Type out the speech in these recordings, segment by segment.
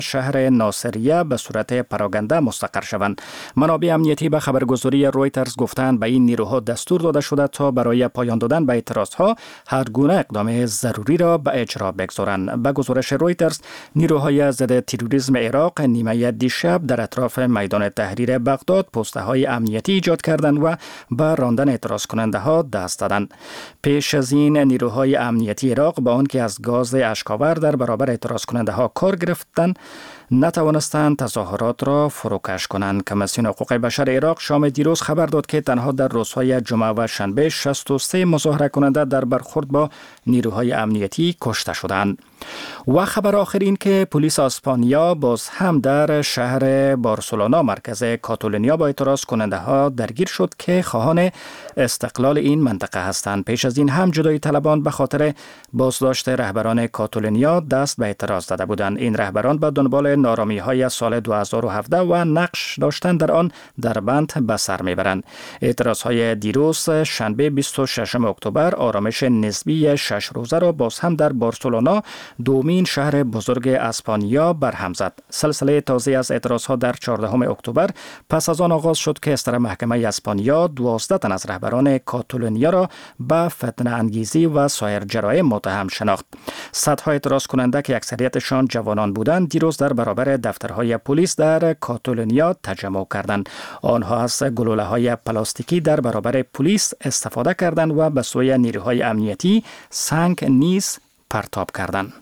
شهر ناصریه به صورت پراگنده مستقر شوند. منابع امنیتی به خبرگزاری رویترز گفتند به این نیروها دستور داده شده تا برای پایان دادن به اعتراضها هر گونه اقدام ضروری را به اجرا بگذارند. به گزارش رویترز، نیروهای ضد تروریسم عراق نیمه دیشب در اطراف میدان تحریر بغداد پست‌های امنیتی ایجاد کردند و به راندن اعتراض کننده ها دست دادند. پیش از این نیروهای امنیتی عراق با آنکه از گاز اشک‌آور در برابر اعتراض کننده ها کار گرفتند، نتوانستند تظاهرات را فروکش کنند. کمیسیون حقوق بشر عراق شام دیروز خبر داد که تنها در روزهای جمعه و شنبه 63 مظاهره کننده در برخورد با نیروهای امنیتی کشته شدند. و خبر آخر این که پلیس اسپانیا باز هم در شهر بارسلونا مرکز کاتالونیا با اعتراض کننده ها درگیر شد که خواهان استقلال این منطقه هستند. پیش از این هم جدایی طلبان به خاطر بازداشت رهبران کاتالونیا دست به اعتراض داده بودند. این رهبران به دنبال نارامی های سال 2017 و نقش داشتن در آن در بند به سر میبرند. اعتراض های دیروز شنبه 26 اکتبر آرامش نسبی 6 روزه را باز هم در بارسلونا، دومین شهر بزرگ اسپانیا، برهم زد. سلسله تازه از اعتراضها در 14 اکتبر پس از آن آغاز شد که استر محکمه اسپانیا 12 تن از رهبران کاتالونیا را به فتنه انگیزی و سایر جرایم متهم شناخت. صدها اعتراض کننده که اکثریتشان جوانان بودند دیروز در برابر دفترهای پلیس در کاتالونیا تجمع کردند. آنها از گلوله‌های پلاستیکی در برابر پلیس استفاده کردند و به سوی نیروهای امنیتی سنگ نیز پرتاب کردند.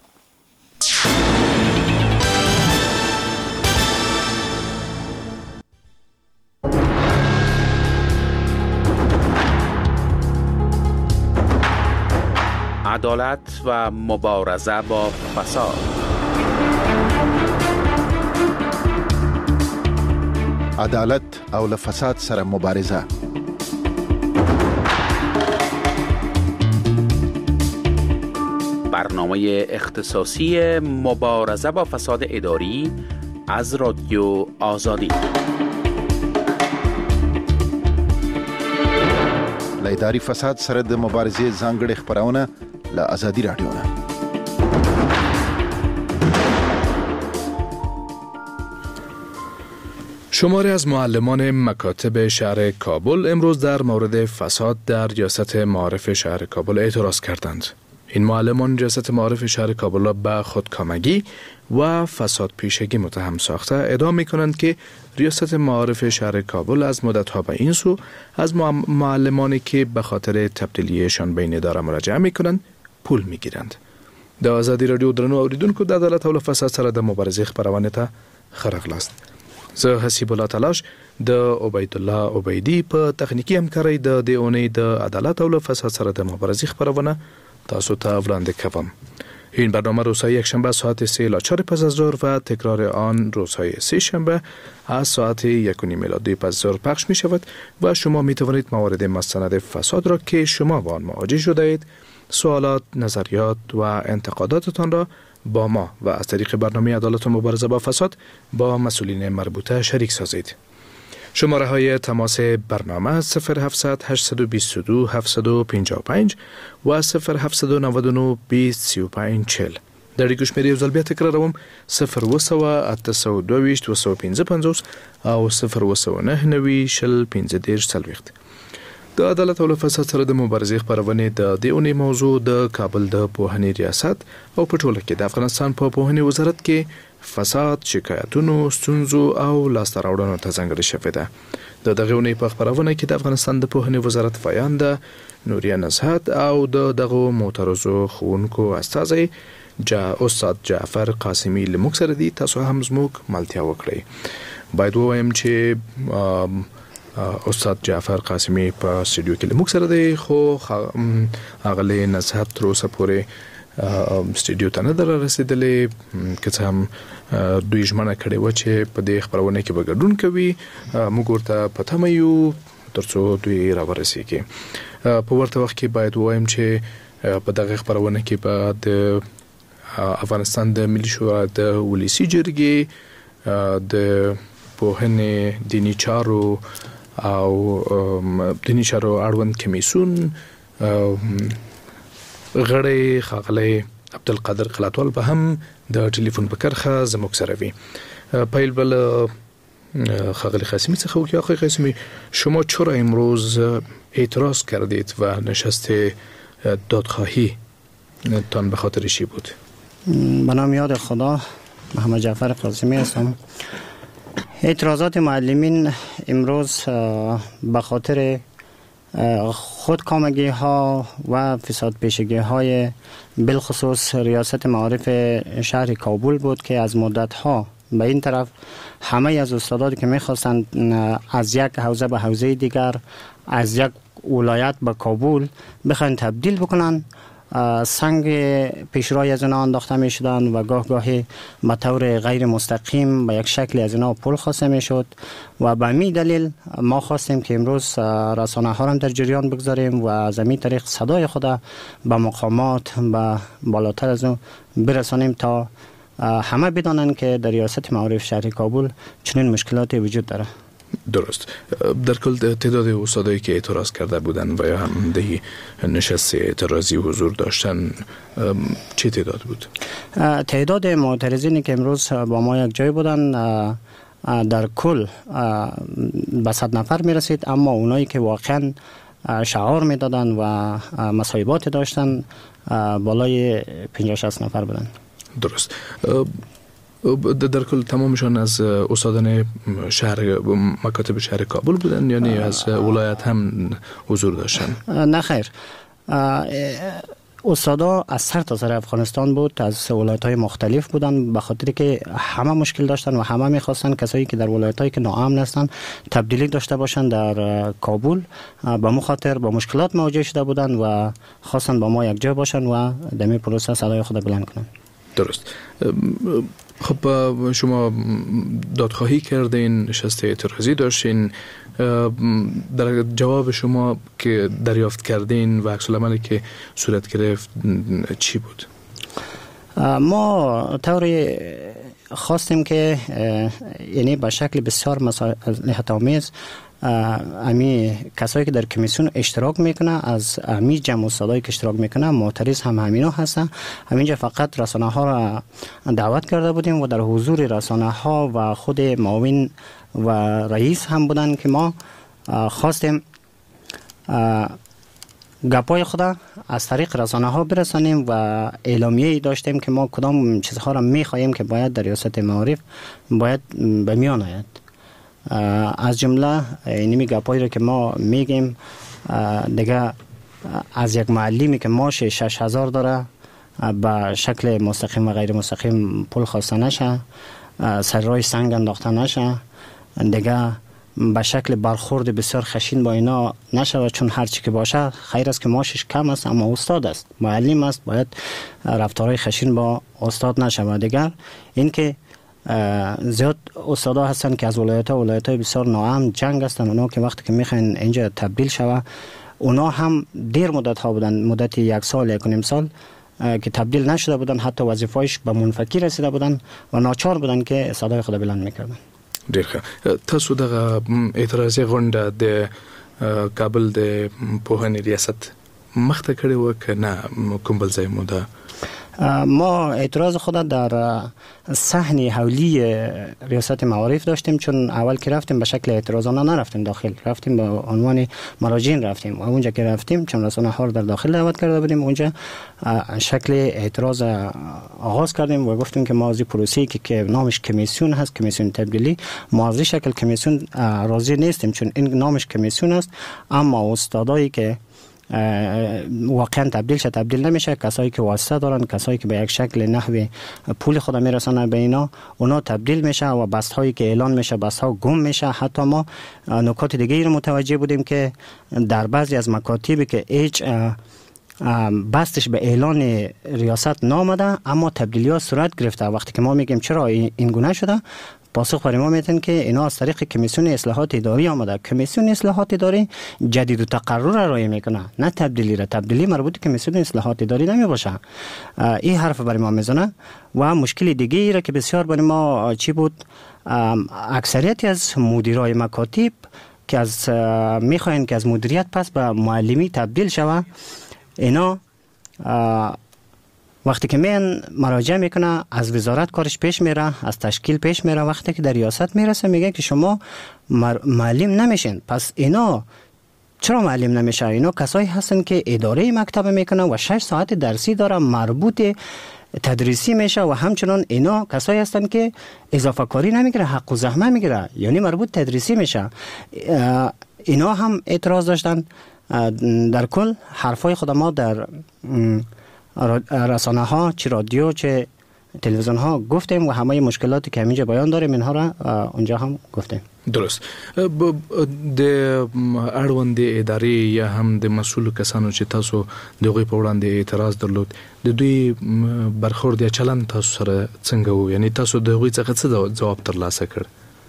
عدالت و مبارزه با فساد. عدالت او له فساد سره مبارزه. برنامه اختصاصی مبارزه با فساد اداری از رادیو آزادی. له اداري فساد سره د مبارزې ځانګړې خبرونه له آزادي رادیو نه. شماری از معلمان مکاتب شهر کابل امروز در مورد فساد در ریاست معارف شهر کابل اعتراض کردند. این معلمان ریاست معارف شهر کابل را به خودکامگی و فساد پیشگی متهم ساخته ادعا می‌کنند که ریاست معارف شهر کابل از مدت‌ها به این سو از معلمانی که به خاطر تبدیلیشان به این اداره مراجعه می‌کنند پول می‌گیرند. د آزادی رادیو درنو اوریدونکو د عدالت او فساد سره د مبارزې خبرونه ته خرغلاست. زه حسیب الله تلاش د عبید الله عبیدی په تخنیکی همکارۍ د دې اونۍ د عدالت او فساد سره د مبارزې خبرونه تاسو ته وړاندې کوم. این برنامه روزهای یکشنبه ساعت 3 الی 4 پس از ظهر و تکرار آن روزهای سه شنبه از ساعت 1:30 میلادی پس از ظهر پخش می شود و شما می توانید موارد مستند فساد را که شما با آن مواجه شده اید، سوالات، نظریات و انتقاداتتان را با ما و از طریق برنامه عدالت و مبارزه با فساد با مسئولین مربوطه شریک سازید. شماره های تماس برنامه 0700 822 755 و 0799 20 35 40. در گوشمری افضل بیا تکراروم 02822 255 او 029 شل 15 سلويخت. د عدالت او فساد سره د مبارزې خبرونه د دې اونۍ موضوع د کابل د پوهنې ریاست او په ټوله کې د افغانستان په پوهنې وزارت کې فساد، شکایتونو، ستونزو او لاسته راوړنو ته ځانګړې شوې ده. د دغه اونۍ په خبرونه کې د افغانستان د پوهنې وزارت ویانده نوریا نزهت او دغه معترضو ښوونکو استازی استاد جعفر قاسمی لموږ سره دي. تاسو هم زموږ ملتیا وکړئ. باید ووایم چې استاد جعفر قاسمی په استودیو کې لموږ سره دی، خو اغلی نزهت تر اوسه پورې استودیو ته نه در رسیدلې، که څه هم دوی ژمنه کړې وه چې په دې خپرونه کې به ګډون کوي. موږ ورته په تمه یو تر څو دوی راورسېږي. په ورته وخت کې باید ووایم چې په دغه خپرونه کې به د افغانستان د ملي شورا د ولسي جرګې د پوهنې، دیني چارو او دیني چارو اړوند کمیسیون غړی ښاغلی عبدالقادر قلاتوال به هم د ټلیفون په کرخه زموږ سره وي. پیل بل خاغلی قاسمی څخه وکړي. آقای قاسمی، شما چرا امروز اعتراض کردید و نشست دادخواهی تان به خاطر چی بود؟ به نام یاد خدا، محمد جعفر قاسمی هستم. اعتراضات معلمین امروز به خاطر خودکامگی ها و فساد پیشگی های بالخصوص ریاست معارف شهر کابل بود که از مدت ها به این طرف همه از استادانی که میخواستند از یک حوزه به حوزه دیگر، از یک ولایت به کابل بخواین تبدیل بکنن، سنگ پیشروی از اینا انداخته می شدن و گاه گاهی به طور غیر مستقیم به یک شکلی از اینا پول خواسته می شد و به می دلیل ما خواستیم که امروز رسانه ها را در جریان بگذاریم و از این طریق صدای خود به مقامات به بالاتر از اون برسانیم تا همه بدانند که در ریاست معارف شهر کابل چنین مشکلاتی وجود داره. درست. در کل تعداد استادایی که اعتراض کرده بودن و یا هم دهی نشست اعتراضی حضور داشتن چه تعداد بود؟ تعداد معترضینی که امروز با ما یک جای بودن در کل به 100 نفر می رسید، اما اونایی که واقعا شعار می دادن و مصاحبات داشتن بالای 50-60 نفر بودن. درست. در کل تمامشان از استادان شهر مکاتب شهر کابل بودن یعنی از ولایت هم حضور داشتن؟ نه خیر، استادا از سر تا سر افغانستان بود، از ولایت‌های مختلف بودن، به خاطر که همه مشکل داشتن و همه می‌خواستن کسایی که در ولایت‌هایی که ناامن هستن تبدیلی داشته باشن در کابل. به مخاطر با مشکلات مواجه شده بودن و خواستن با ما یک جا باشن و در این پروسه صدای خود بلند کنن. درست. خب شما دادخواهی کردین، نشست اعتراضی داشتین، در جواب شما که دریافت کردین و عکس العملی که صورت گرفت چی بود؟ ما طوری خواستیم که یعنی به شکل بسیار مصالحت آمیز امی کسایی که در کمیسیون اشتراک میکنه، از امی جمع استادایی که اشتراک میکنه معترض هم همینا هستن. همینجا فقط رسانه ها را دعوت کرده بودیم و در حضور رسانه ها و خود معاون و رئیس هم بودن که ما خواستیم گپای خدا از طریق رسانه ها برسانیم و اعلامیه داشتیم که ما کدام چیزها را میخواهیم که باید در ریاست معارف باید به میان آید. از جمله اینمی گپایی را که ما میگیم دیگه از یک معلمی که ماش 6000 داره به شکل مستقیم و غیر مستقیم پول خواسته نشه، سر راه سنگ انداخته نشه، دیگه به شکل برخورد بسیار خشین با اینا نشه، چون هرچی که باشه خیر است که ماشش کم است اما استاد است، معلم است، باید رفتارهای خشین با استاد نشه. و دیگر این که زیاد استادا هستن که از ولایت‌های بسیار ناامن جنگ هستن، اونا که وقتی که میخواین اینجا تبدیل شوه، اونا هم دیر مدت ها بودن، مدت 1 سال 1.5 سال که تبدیل نشده بودن، حتی وظیفه‌اش به منفکی رسیده بودن و ناچار بودن که صدای خود بلند میکردن. ډیر ښه. تاسو دغه اعتراضي غونډه د کابل د پوهنې ریاست مخته کړې و که نه کوم بل ځای مو ده؟ ما اعتراض خود در صحن حولی ریاست معارف داشتیم، چون اول که رفتیم به شکل اعتراضانه نرفتیم داخل، رفتیم به عنوان مراجعین رفتیم و اونجا که رفتیم چون رسانه ها رو در داخل دعوت کرده بودیم، اونجا شکل اعتراض آغاز کردیم و گفتیم که ما از پروسه‌ای که نامش کمیسیون هست، کمیسیون تبدیلی، ما از شکل کمیسیون راضی نیستیم، چون این نامش کمیسیون است اما استادایی که واقعا تبدیل نمیشه، کسایی که واسطه دارن، کسایی که به یک شکل نحوی پول خود میرسانه به اینا، اونا تبدیل میشه و بست هایی که اعلان میشه بست ها گم میشه. حتی ما نکات دیگه رو متوجه بودیم که در بعضی از مکاتبی که هیچ بستش به اعلان ریاست نامده اما تبدیلی ها صورت گرفته. وقتی که ما میگیم چرا این گونه شده، پاسخ برای ما میتن که اینا از طریق کمیسیون اصلاحات اداری آمده. کمیسیون اصلاحات اداری جدید و تقرر را رای میکنه، نه تبدیلی را. تبدیلی مربوط به کمیسیون اصلاحات اداری نمی باشه. این حرف برای ما میزنه. و مشکل دیگه ای را که بسیار برای ما چی بود، اکثریتی از مدیرای مکاتب که از میخواین که از مدیریت پس به معلمی تبدیل شوه، اینا وقتی که من مراجعه میکنه از وزارت کارش پیش میره، از تشکیل پیش میره، وقتی که در ریاست میرسه میگه که شما معلم نمیشین. پس اینا چرا معلم نمیشه؟ اینا کسایی هستن که اداره مکتب میکنه و 6 ساعت درسی داره مربوط تدریسی میشه و همچنان اینا کسایی هستن که اضافه کاری نمیگیره، حق و زحمه میگیره، یعنی مربوط تدریسی میشه. اینا هم اعتراض داشتن. در کل حرفای خود ما در رسانه ها، چه رادیو چه تلویزیون ها گفتیم و همه مشکلاتی که همینجا بیان داریم اینها را اونجا هم گفتیم. درست. د اړوند ادارې یا هم د مسؤل کسانو چې تاسو دغه په وړاندې اعتراض درلود، د دوی برخورد یا چلند تاسو سره څنګه وو؟ یعنی تاسو دغه څخه څه جواب ترلاسه کړ؟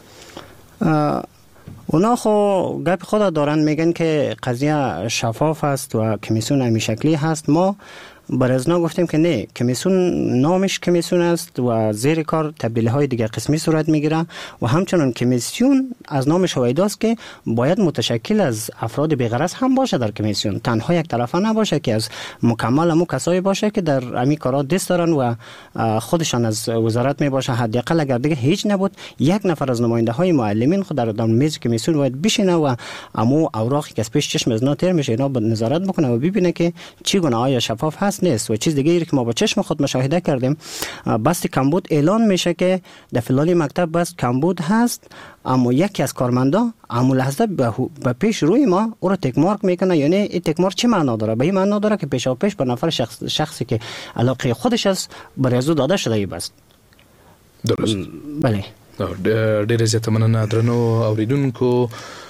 اونا خو گپ خود دارن، میگن که قضیه شفاف است و کمیسیون همین شکلی هست. ما بر از گفتیم که نه، کمیسیون نامش کمیسیون است و زیر کار تبدیلی های دیگر قسمی صورت میگیره و همچنان کمیسیون از نامش هویدا است که باید متشکل از افراد بی‌غرض هم باشه در کمیسیون، تنها یک طرفه نباشه که از مکمل همون کسایی باشه که در همین کارا دست دارن و خودشان از وزارت می باشه. حداقل اگر دیگه هیچ نبود یک نفر از نماینده های معلمین خود در میز کمیسیون باید بشینه و امو اوراقی که از پیش چشم از ناتر میشه اینا نظارت بکنه و ببینه که چی گونه آیا شفاف هست نیست. و چیز دیگه ای که ما با چشم خود مشاهده کردیم، بست کمبود اعلان میشه که در فلانی مکتب بست کمبود هست، اما یکی از کارمندا اما لحظه به پیش روی ما او را تک مارک میکنه. یعنی این تک مارک چه معنا داره؟ به این معنا داره که پیشا پیش به نفر شخصی که علاقه خودش است برای ازو داده شده ای بست. درست. بله. ډېر زیات مننه درنو اوریدونکو.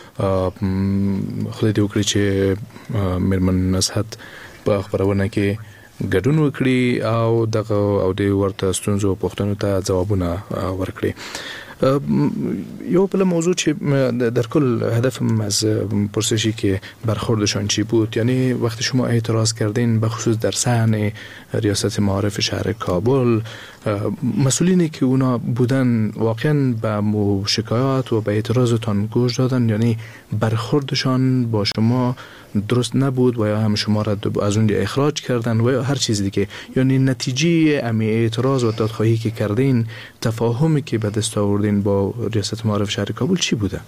خدای دې وکړي چې میرمن نصحت په خبرونه کې ګډون وکړي او دغه او د ورته ستونزو پوښتنو ته ځوابونه ورکړي. یو بل موضوع چې در کل هدفم از پرسشی که برخوردشان چی بود، یعنی وقتی شما اعتراض کردین به خصوص در صحن ریاست معارف شهر کابل، مسئولینی که اونا بودن واقعا به شکایات و به اعتراضتان گوش دادن؟ یعنی برخوردشان با شما درست نبود و یا هم شما را از اون اخراج کردن و یا هر چیز دیگه؟ یعنی نتیجه امی اعتراض و دادخواهی که کردین، تفاهمی که به دست آوردین با ریاست معارف شهر کابل چی بوده؟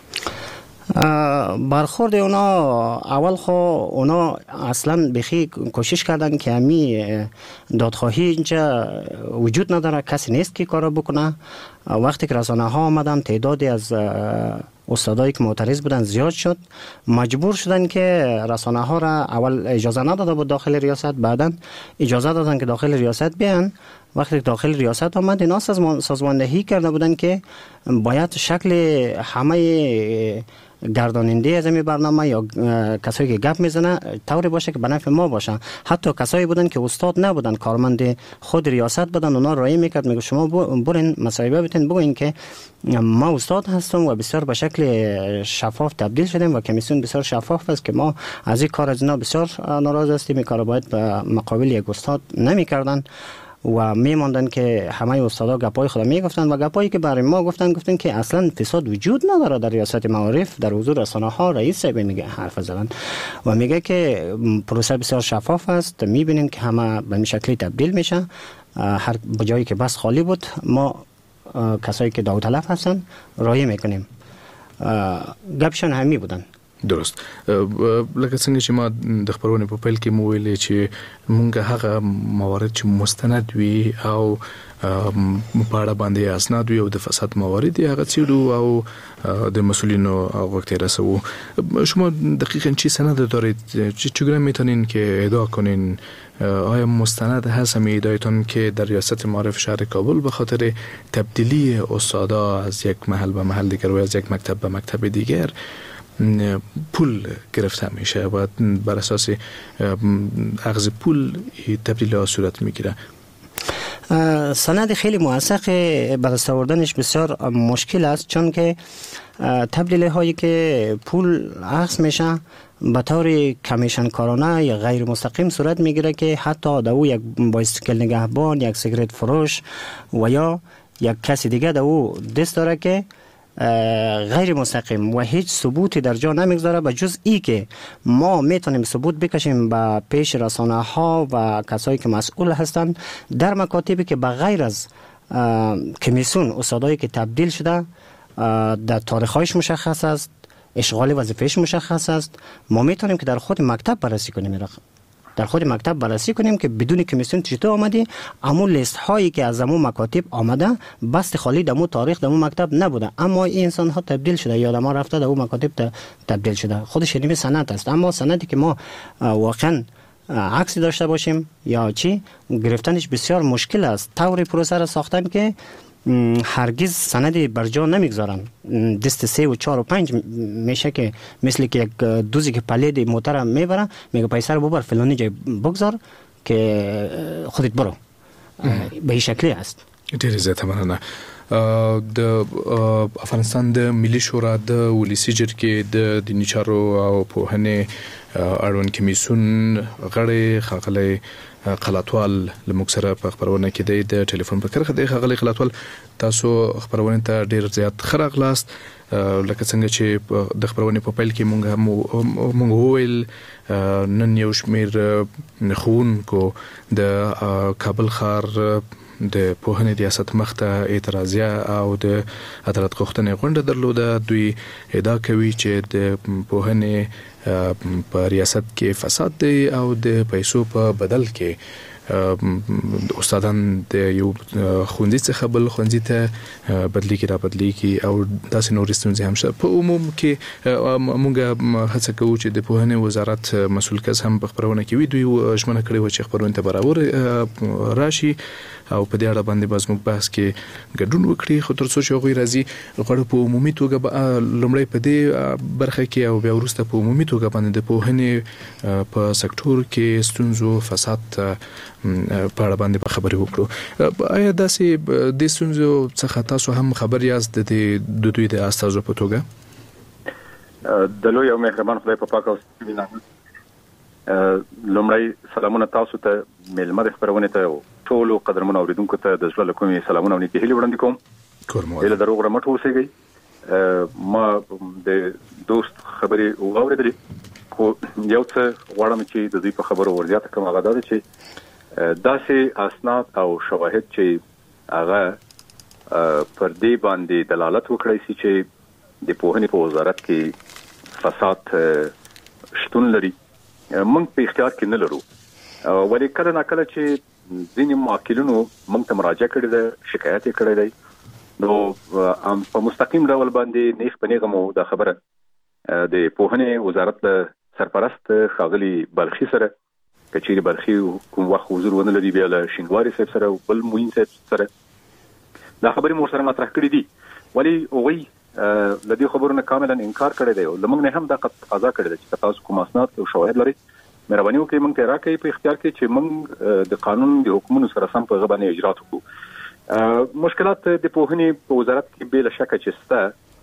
برخورد اونا اول خو اونا اصلا بخی کوشش کردن که همی دادخواهی اینجا وجود نداره، کسی نیست که کارو بکنه. وقتی که رسانه ها آمدن تعدادی از استادایی که معترض بودن زیاد شد، مجبور شدن که رسانه ها را اول اجازه نداده بود داخل ریاست، بعدا اجازه دادن که داخل ریاست بیان. وقتی داخل ریاست آمد اینا سازماندهی کرده بودن که باید شکل همه گرداننده از این برنامه یا کسایی که گپ میزنه طوری باشه که به نفع ما باشه. حتی کسایی بودن که استاد نبودن، کارمند خود ریاست بودن، اونا رای میکرد میگه شما برین مصاحبه بتین بگوین که ما استاد هستم و بسیار به شکل شفاف تبدیل شدیم و کمیسیون بسیار شفاف است که ما از این کار از اینا بسیار ناراض هستیم. این کار باید به مقابل یک استاد نمیکردن و میماندن که همه استادا گپای خود میگفتن و گپایی که برای ما گفتن که اصلا فساد وجود نداره در ریاست معارف. در حضور رسانه ها رئیس صاحب میگه حرف زدن و میگه که پروسه بسیار شفاف است، میبینیم که همه به این شکلی تبدیل میشه. هر جایی که بس خالی بود ما کسایی که داوطلب هستن رای میکنیم. گپشن همین بودن. درست. لکه څنګه چې ما د خبرونې په پیل کې مو ویلې چې مونږ هغه موارد چې مستند وي او په اړه باندې اسناد وي او د فساد موارد هغه څېړو او د مسئولینو وقت رسو. شما دقیقاً چی سند دارید؟ چگونه میتونین که ادعا کنین؟ آیا مستند هست همین ادعایتون که در ریاست معارف شهر کابل به خاطر تبدیلی استادا از یک محل به محل دیگر و از یک مکتب به مکتب دیگر پول گرفته میشه و بر اساس اخذ پول تبدیل ها صورت میگیره؟ سند خیلی موثق به دست آوردنش بسیار مشکل است، چون که تبدیل هایی که پول اخذ میشه به طور کمیشن کارانه یا غیر مستقیم صورت میگیره که حتی دو یک بایسیکل نگهبان، یک سیگرت فروش و یا یک کسی دیگه دو دست داره که غیر مستقیم و هیچ ثبوتی در جا نمیگذاره به جز ای که ما میتونیم ثبوت بکشیم به پیش رسانه ها و کسایی که مسئول هستند در مکاتبی که بغیر از کمیسیون استادایی که تبدیل شده در تاریخ‌هایش مشخص است، اشغال وظیفه‌اش مشخص است، ما میتونیم که در خود مکتب بررسی کنیم. در خود مکتب بررسی کنیم که بدون کمیسیون چطور آمده، همون لیست هایی که از همون مکاتب آمده بست خالی در همون تاریخ در همون مکتب نبوده، اما این انسان ها تبدیل شده یا ما رفته در اون مکاتب تبدیل شده. خودش نیم سند است، اما سندی که ما واقعا عکسی داشته باشیم یا چی گرفتنش بسیار مشکل است. طوری پروسه را ساختن که هرگز سندی بر جا نمیگذارن. دست 3 و 4 و 5 میشه که مثل که یک دوزی که پلید موتر میبره میگه پیسه رو ببر فلانی جای بگذار که خودت برو. به این شکلی است. ډېر زیاته مننه. د افغانستان د ملي شورا د ولسی جرګې د دیني چارو او پوهنې اړوند کمیسیون غړی ښاغلی قلاتوال لموږ سره په خبرونه کې د ټلیفون په کرښه دی. ښاغلی قلاتوال، تاسو خبرونه ته ډېر زیات ښه راغلاست. لکه څنګه چې د خبرونې په پیل کې مونږ وویل نن یو شمېر ښوونکو د کابل ښار د پوهنې ریاست مخته اعتراضیه او د عدالت غوښتنې غونډه درلوده. دوی ادعا کوي چې د پوهنې په ریاست کې فساد دی او د پیسو په بدل کې استادان د یو ښوونځي څخه بل ښوونځي ته بدلیږي را بدلیږي او داسې نورې ستونزې هم شته. په عموم کې موږ هڅه کوو چې د پوهنې وزارت مسؤل کس هم په خبرونه کې وي. دوی ژمنه کړې وه چې خبرونه ته برابر راشي او په دې اړه باندې به زموږ بحث کې ګډون وکړي. خو تر څو چې هغوی راځي غواړو په عمومي توګه لومړی په دې برخه کې او بیا وروسته په عمومي توګه باندې د پوهنې په سکتور کې ستونزو فساد په اړه باندې په خبرې وکړو. آیا داسې د ستونزو څخه تاسو هم خبر یاست د دوی د استازو په توګه؟ د لوی او مهربان خدای په پاک او لومړی سلامونه تاسو ته مېلمه د خبرونه ته ټولو قدرمنو اوریدونکو ته د زړه له کومې سلامونه او نیکې هیلې وړاندې کوم. هیله دروغ رمټ اوسئ. ما د دوست خبرې واورېدلې، خو یو څه غواړم چې د دوی په خبرو ورزیاته کوم. هغه دا ده چې داسې اسناد او شواهد چې هغه پر دې باندې دلالت وکړي چې د پوهنې په وزارت کې فساد شتون لري، موږ په اختیار کې نه لرو. ولې کله ناکله چې ځینې معقلینو موږ ته مراجعه کړې ده، شکایت یې کړی دی، نو په مستقیم ډول باندې نیغ په نیغه مو دا خبره د پوهنې وزارت له سرپرست ښاغلي بلخي سره که چیرې بلخي کوم وخت حضور ونه لري، بیا له شینواري صاحب سره او بل معین صاحب سره دا خبرې مو سره مطرح کړې دي. ولې هغوی له دې خبرو نه کاملا انکار کړی دی او له موږ نه هم دا تقاضا کړې ده چې تاسو کوم اسناد او شواهد لرئ مهرباني وکړئ موږ ته راکړئ په اختیار کې چې موږ د قانون د حکمونو سره سم په هغه باندې اجرات وکړو. مشکلات د پوهنې په وزارت کې بې له شکه چې شته،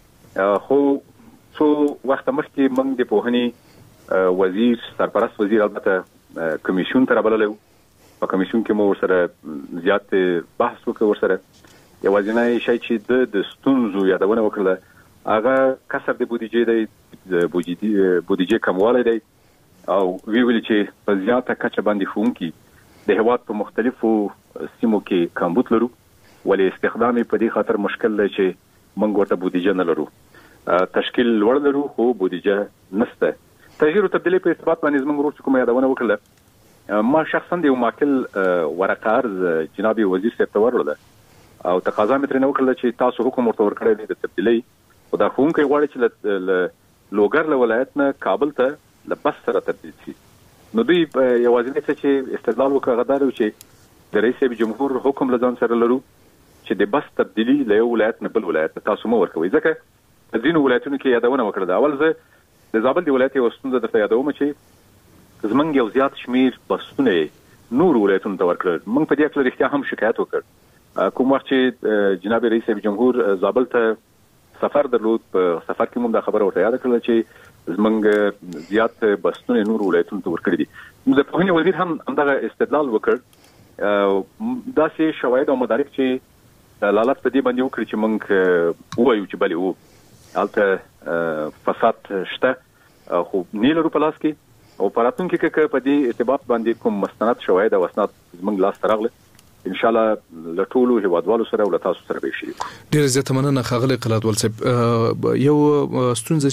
خو څو وخت مخکې موږ د پوهنې وزیر سرپرست وزیر البته کمیسیون ته رابللی و. په کمیسیون کې مو ورسره زیات بحث وکړ. ورسره یوازینی شی چې د ستونزو یادونه وکړله هغه کسر د بودیجې دی، د بودیجې کموالی دی او ویل چې په زیاته کچه باندې ښوونکي د هېواد په مختلفو سیمو کې کمبود لرو، ولې استخدام په دې خاطر مشکل دی چې موږ ورته بودیجه نه لرو. تشکیل لوړ لرو خو بودیجه نشته. تغییر او تبدیلی په ارتباط باندې زموږ ورور کومه یادونه وکړله. ما شخصا د یو معقل ورقه عرض جناب وزیر صاحب ته ورلوده او تقاضا مې ترې وکړله چې تاسو حکم ورته ورکړی دی د تبدیلۍ، خو دا ښوونکی غواړي چې له لوګر له ولایت نه کابل ته له بس سره تبدیل شي. نو دوی یوازینی څه چې استدلال وکړ هغه دا و چې د رئیس جمهور حکم له ځان سره لرو چې د بس تبدیلي له یو ولایت نه بل ولایت تاسو مو ورکوي. ځکه ځینو ولایتونو کې یادونه وکړه. اول زه د زابل د ولایت یو ستونزه درته یادوم چې زمونږ یو زیات شمیر بسونه نور ولایتونو ته ورکړل. موږ په دې اړه رښتیا هم شکایت وکړ. کوم وخت چې جناب رئیس جمهور زابل ته سفر درلود، په سفر کې موږ دا خبره ورته یاد کړل چې زمونږ زیات بسونه نور ولایتونو ته ورکړي دي. د پوهنې وزیر هم همدغه استدلال وکړ. داسې شواهد او مدارک چې دلالت په دې باندې وکړي چې موږ وایو چې بلې وو البته فساد شته خو نه لرو په لاس کې او پراتون کې په دې ارتباط باندې کوم مستند شواهد او اسناد موږ لاس تراغله ان شاء الله لټولو هیوادوالو سره او تاسو سره به شریک. ډیر زیاته مننه ښاغلی قلاتوال صاحب. یو ستونزه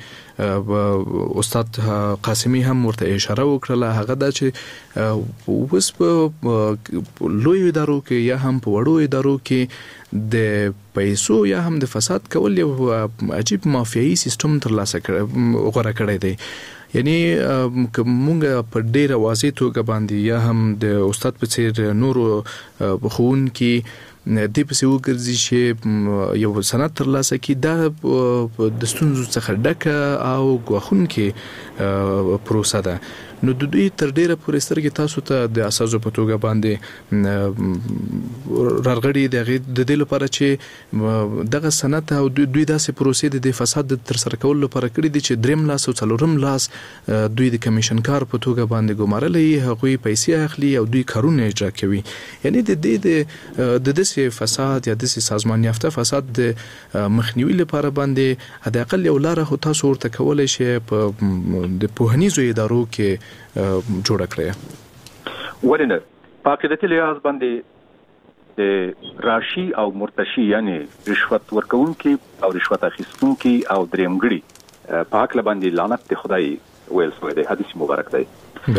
چې استاد قاسمي هم ورته اشاره وکړه هغه دا چې اوس په لوی ادارو کې یا هم په وړو ادارو کې د پیسو یا هم د فساد کول یو عجیب مافیایي سیستم ترلاسه غوړه کړی دی. یعنی کومه په ډیره واضح توګه باندې یا هم د استاد په څیر نورو بخون کې د پسې وګرځي چې یو سند ترلاسه کی دا د ستونزو څخه ډکه او غوښون کې پروسه ده. نو د دوی تر ډیره پورې سترګې تاسو ته د اساسو په توګه باندې راغړي د دې لپاره چې دغه سند او دوی داسې پروسې د فساد تر سره کول لپاره کړی دي چې دریم لاس او څلورم لاس دوی د کمیشن کار په توګه باندې ګمارلې هغوی پیسې اخلي او دوی کارونه اجرا کوي. یعنی د دې د داسې فساد یا داسې سازمان یافته فساد د مخنیوي لپاره باندې حد اقل یو لاره خو تاسو ورته کولای شئ په د پوهنیزو ادارو کې جوړ کړئ. ولنه په عقیدتي لحاظ باندې د راشي او مرتشي یعنی رشوت ورکونکي او رشوت اخیستونکي او درېمګړي په حق باندې لعنت د خدای ویل شوی دی، حدیث مبارک دی.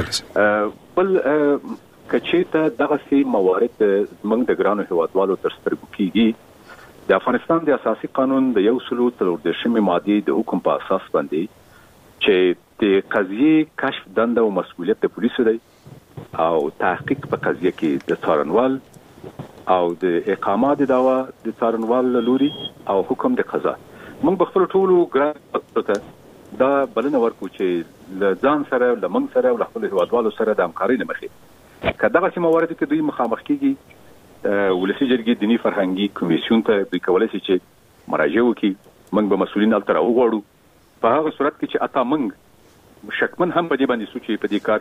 بل کچېته دغه سي موارد موږ د ګرانو هیوادوالو تر سترګو کېږي. د افغانستان د اساسي قانون د 143 ماده د حکم په اساس باندې چې د قضیه کشف دنده او مسؤلیت د پولیسو دی او تحقیق په قضیه کې د څارنوال او د اقامه د دعوا د څارنوال لوري او حکم د قضا. موږ په خپل ټولو ګرځته دا بلنه ورکو چې ل ځان سره ل موږ سره او خپل هیوادوالو سره د همکارۍ لمخې کداغه چې موارد کې دوی مخامخ کیږي ولسی جرګې دینی فرهنګي کمیسیون ته دوی کولای شي چې مراجعه وکړي. موږ به مسؤلین التر وغواړو په هغه صورت کې چې اتا موږ شکمن هم په دې باندې سوچي په دې کار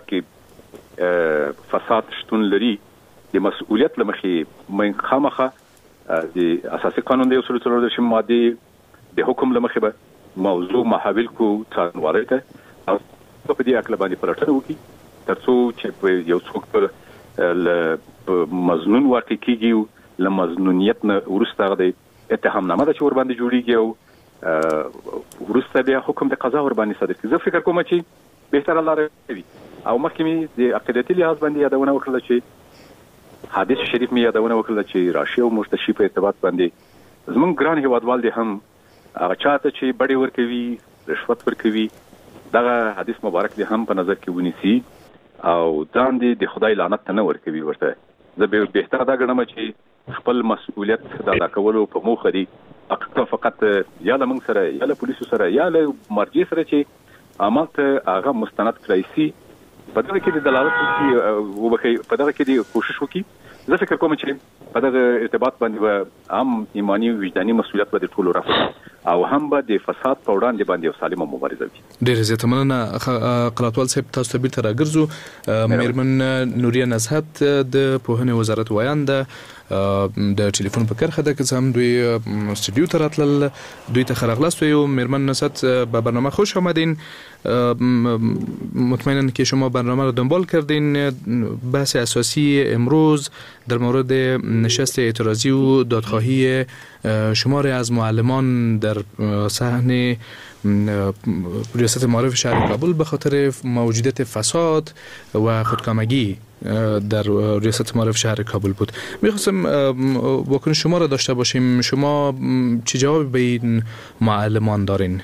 کې فساد شتون لري د مسؤلیت لمخې من خامخه د اساسي قانون د 143 ماده د حکم لمخې به موضوع محاول کو څارنوالۍ ته او په دې اړه باندې پلټنه وکړي ترڅو چې یو څوک پر مظنون واقع کیږي ل مظنونیت نه ورسته د اتهامنامه د چور باندې جوړیږي او ورسته بیا حکم د قضا ور باندې صادر کیږي. زه فکر کوم چې بهتره لاره وي او مخکې د عقیدتي لحاظ باندې یادونه وکړه چې حدیث شریف می یادونه وکړه چې راشي او مرتشي په ارتباط باندې زمونږ ګران هیوادوال دي هم هغه چاته چې بډې ورکوي رشوت ورکوي دغه حدیث مبارک دي هم په نظر کې ونیسي او ځان دي د خدای لعنت نه ورکوي. ورته زه به بهتره دا ګڼم چې خپل مسؤلیت ادا کولو په موخه دي فقط یا له موږ سره یا له پولیسو سره یا له مرجع سره چې عمل ته هغه مستند کړی سي په دغه کې د دلالت وکړي په دغه کې د کوشش وکړي. زه فکر کوم چې په دغه ارتباط باندې عام ایمانی وجداني مسؤلیت به د ټولو راځي او هم به د فساد په وړاندې باندې یو سالمه مبارزه وي. ډېر زیاته مننه قلاتوال صاحب. تاسو ته بیرته راګرځو. میرمن نوریه نزهت د پوهنې وزارت وایانده د ټلیفون په کرخه ده که هم دوی استودیو ته راتلل دوی ته خرغلاست و میرمن نزهت به برنامه خوش آمدین. مطمئناً که شما برنامه رو دنبال کردین. بحث اساسی امروز در مورد نشست اعتراضی و دادخواهی شماری از معلمان در صحن ریاست معارف شهر کابل به خاطر موجودیت فساد و خودکامگی در ریاست معارف شهر کابل بود. میخواستم واکنش شما را داشته باشیم. شما چه جوابی به این معلمان دارین؟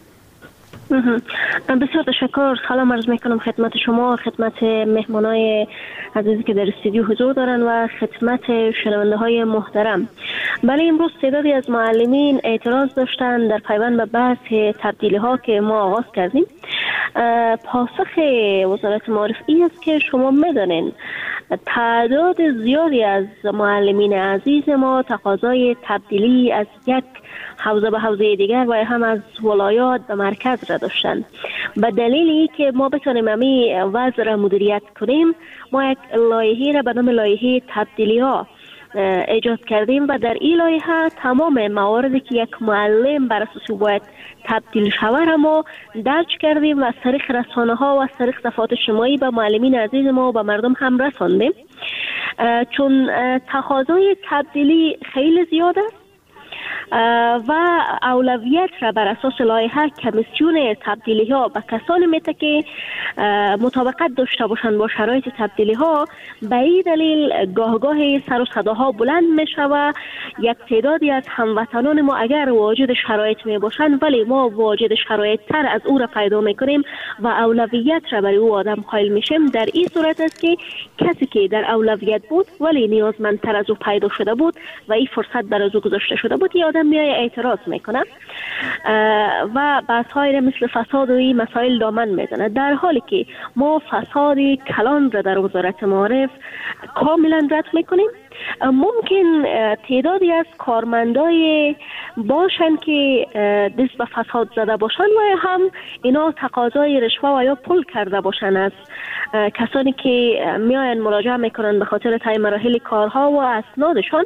بسیار تشکر. سلام عرض میکنم خدمت شما، خدمت مهمانای عزیزی که در استودیو حضور دارن و خدمت شنونده های محترم. بله امروز تعدادی از معلمین اعتراض داشتن در پیوند به بحث تبدیلی ها که ما آغاز کردیم. پاسخ وزارت معارف این است که شما میدانین تعداد زیادی از معلمین عزیز ما تقاضای تبدیلی از یک حوزه به حوزه دیگر و هم از ولایات به مرکز را داشتند. به دلیلی که ما بتونیم همین وضع را مدیریت کنیم ما یک لایحه را به نام لایحه تبدیلی ها ایجاد کردیم و در این لایحه تمام مواردی که یک معلم بر اساس باید تبدیل شود ما درج کردیم و از طریق رسانه ها و از طریق صفحات اجتماعی به معلمین عزیز ما و به مردم هم رساندیم، چون تقاضای تبدیلی خیلی زیاد است و اولویت را بر اساس لایحه کمیسیون تبدیلی ها به کسانی میده که مطابقت داشته باشند با شرایط تبدیلی ها. به این دلیل گاه سر و صداها بلند میشه و یک تعدادی از هموطنان ما اگر واجد شرایط می باشند ولی ما واجد شرایط تر از او را پیدا میکنیم و اولویت را برای او آدم قائل میشیم. در این صورت است که کسی که در اولویت بود ولی نیازمندتر از او پیدا شده بود و این فرصت بر از او گذاشته شده بود، آدم میای اعتراض میکنه و بحث‌های مثل فساد و این مسائل دامن میزنه، در حالی که ما فساد کلان را در وزارت معارف کاملا رد میکنیم. ممکن تعدادی از کارمندای باشن که دست به فساد زده باشن و هم اینا تقاضای رشوه و یا پول کرده باشن از کسانی که میاین مراجعه میکنن به خاطر طی مراحل کارها و اسنادشان.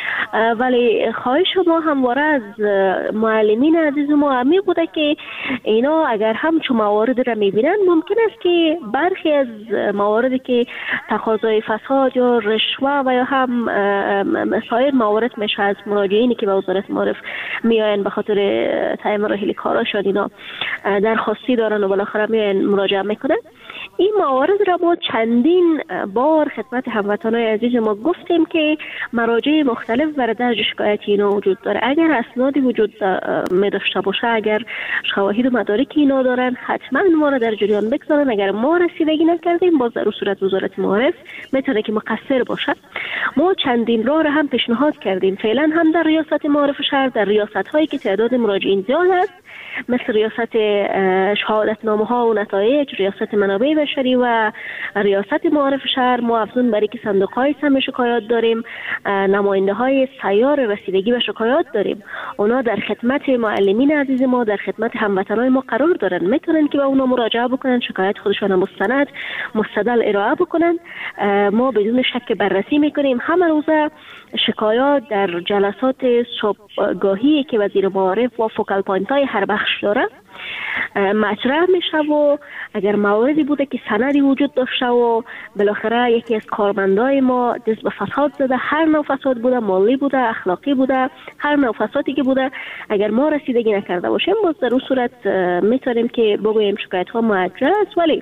ولی خواهش ما همواره از معلمین عزیز ما همی بوده که اینا اگر همچون موارد را میبینن ممکن است که برخی از مواردی که تقاضای فساد یا رشوه و یا هم سایر موارد میشه از مراجعینی که به وزارت معارف میاین به خاطر طی مراحل کاراشان اینا درخواستی دارن و بالاخره میاین مراجعه میکنن، این موارد را ما چندین بار خدمت هموطنان عزیز ما گفتیم که مراجع مختلف برای درج شکایت اینا وجود داره. اگر اسنادی وجود می داشته باشه، اگر شواهد و مدارک اینا دارن، حتما ما را در جریان بگذارن. اگر ما رسیدگی نکردیم باز در صورت وزارت معارف میتونه که مقصر باشه. ما چندین راه را هم پیشنهاد کردیم، فعلا هم در ریاست معارف شهر، در ریاست هایی که تعداد مراجعین زیاد است مثل ریاست شهادتنامه ها و نتایج، ریاست منابع بشری و ریاست معارف شهر، ما افزون برای که صندوق های سهم شکایات داریم، نماینده های سیار رسیدگی و شکایات داریم. اونا در خدمت معلمین عزیز ما، در خدمت هموطنان ما قرار دارن، میتونن که با اونا مراجعه بکنن، شکایت خودشان مستند مستدل ارائه بکنن. ما بدون شک بررسی میکنیم. همه روزه شکایات در جلسات صبحگاهی که وزیر معارف و فوکال پوینت های هر بخش داره مطرح میشه و اگر مواردی بوده که سندی وجود داشته و بالاخره یکی از کارمندای ما دست به فساد زده، هر نوع فساد بوده، مالی بوده، اخلاقی بوده، هر نوع فسادی که بوده، اگر ما رسیدگی نکرده باشیم باز در اون صورت میتونیم که بگوییم شکایت ها موجه است. ولی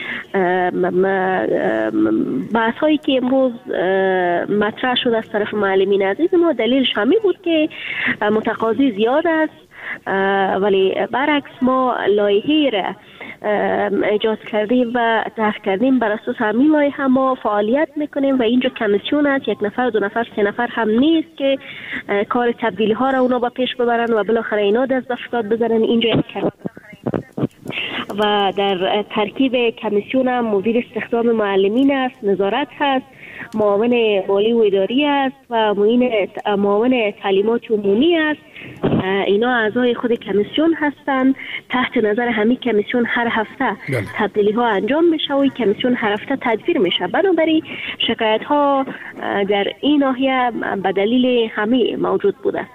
بحث هایی که امروز مطرح شده از طرف معلمین عزیز ما دلیلش همی بود که متقاضی زیاد است، ولی برعکس ما لایحه را ایجاد کردیم و طرح کردیم، بر اساس همین لایحه ما فعالیت میکنیم و اینجا کمیسیون است، یک نفر، دو نفر، سه نفر هم نیست که کار تبدیلی ها را اونا با پیش ببرن و بالاخره اینا دست به فساد بزنن. اینجا یک و در ترکیب کمیسیون هم مدیر استخدام معلمین است، نظارت هست، معاون مالی و اداری است و معاون تعلیمات عمومی است. اینا اعضای خود کمیسیون هستند. تحت نظر همین کمیسیون هر هفته تبدیلی ها انجام میشه و این کمیسیون هر هفته تدبیر میشه. بنابراین شکایت ها در این ناحیه به دلیل همین موجود بوده.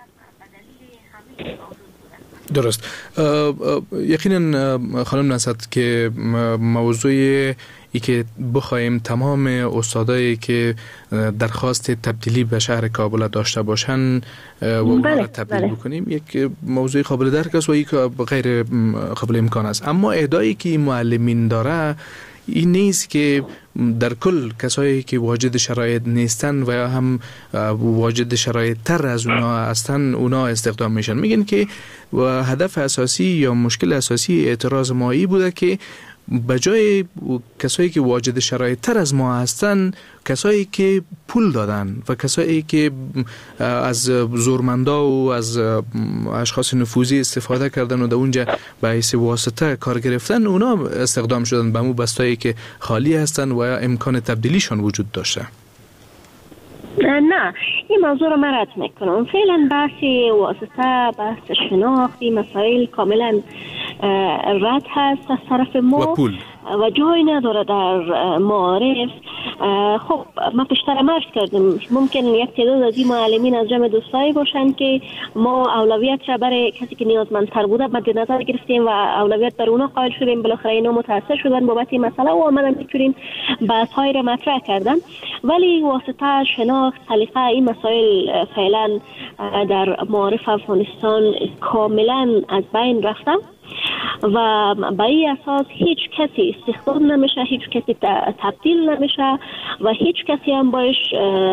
درست. یقینا خانم نصرت که موضوع ای که بخوایم تمام استادایی که درخواست تبدیلی به شهر کابل داشته باشن و اونها را تبدیل بکنیم یک موضوع قابل درک است و یک غیر قابل امکان است. اما ادعایی که معلمین داره این نیست که در کل کسایی که واجد شرایط نیستن و یا هم واجد شرایط تر از اونا هستن اونا استخدام میشن. میگن که هدف اساسی یا مشکل اساسی اعتراض ما ای بوده که بجای کسایی که واجد شرایط تر از ما هستن، کسایی که پول دادن و کسایی که از زورمندا و از اشخاص نفوذی استفاده کردن و در اونجا به حیث واسطه کار گرفتن، اونا استخدام شدن به مو بستایی که خالی هستن و امکان تبدیلیشان وجود داشته. نه، این موضوع رو من رد میکنم. فعلا بحث واسطه، بحث شناختی، مسائل کاملا رد هست از طرف ما. و پول و جای نداره در معارف. خب ما پیشتر عرض کردم ممکن یک تعداد از این معلمین از جمع دوستایی باشند که ما اولویت را برای کسی که نیازمندتر بوده مد نظر گرفتیم و اولویت بر اونا قائل شدیم. بالاخره اینا متاثر شدن بابت این مسئله و آمدن میتونیم بحث های را مطرح کردن، ولی واسطه شناخت سلیقه این مسائل فعلا در معارف افغانستان کاملا از بین رفته و به این اساس هیچ کسی استخدام نمیشه، هیچ کسی تبدیل نمیشه و هیچ کسی هم باش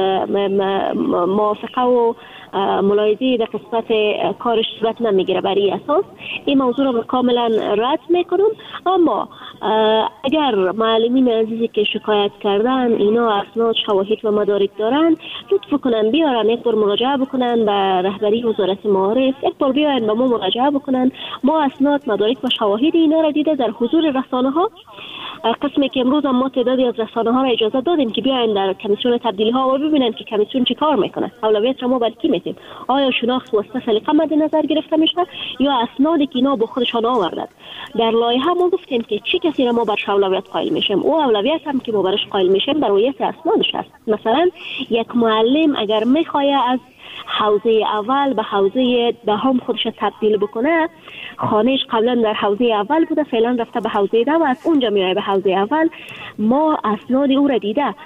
موافقه و ملاحظه در قسمت کارش صورت نمیگیره. برای اساس این موضوع رو کاملا رد میکنم. اما اگر معلمین عزیزی که شکایت کردن اینا اسناد شواهد و مدارک دارن لطف کنن بیارن یک بار مراجعه بکنن به رهبری وزارت معارف، یک بار بیارن به ما مراجعه بکنن. ما اسناد مدارک و شواهد اینا را دیده در حضور رسانه ها، قسمی که امروز ما تعدادی از رسانه ها را اجازه دادیم که بیاین در کمیسیون تبدیلی ها و ببینن که کمیسیون چه کار میکنه، اولویت را ما بر کی میدیم، آیا شناخت واسطه سلیقه مد نظر گرفته میشه یا اسنادی که اینا با خودشان آوردن. در لایحه ما گفتیم که چه کسی را ما برش اولویت قائل میشیم، او اولویت هم که ما برش قائل میشیم برایت اسنادش است. مثلا یک معلم اگر میخواد از حوزه اول به حوزه دهم خودش تبدیل بکنه، خانهش قبلا در حوزه اول بوده فعلا رفته به حوزه ده و از اونجا میایه به حوزه اول، ما اسناد او را دیده،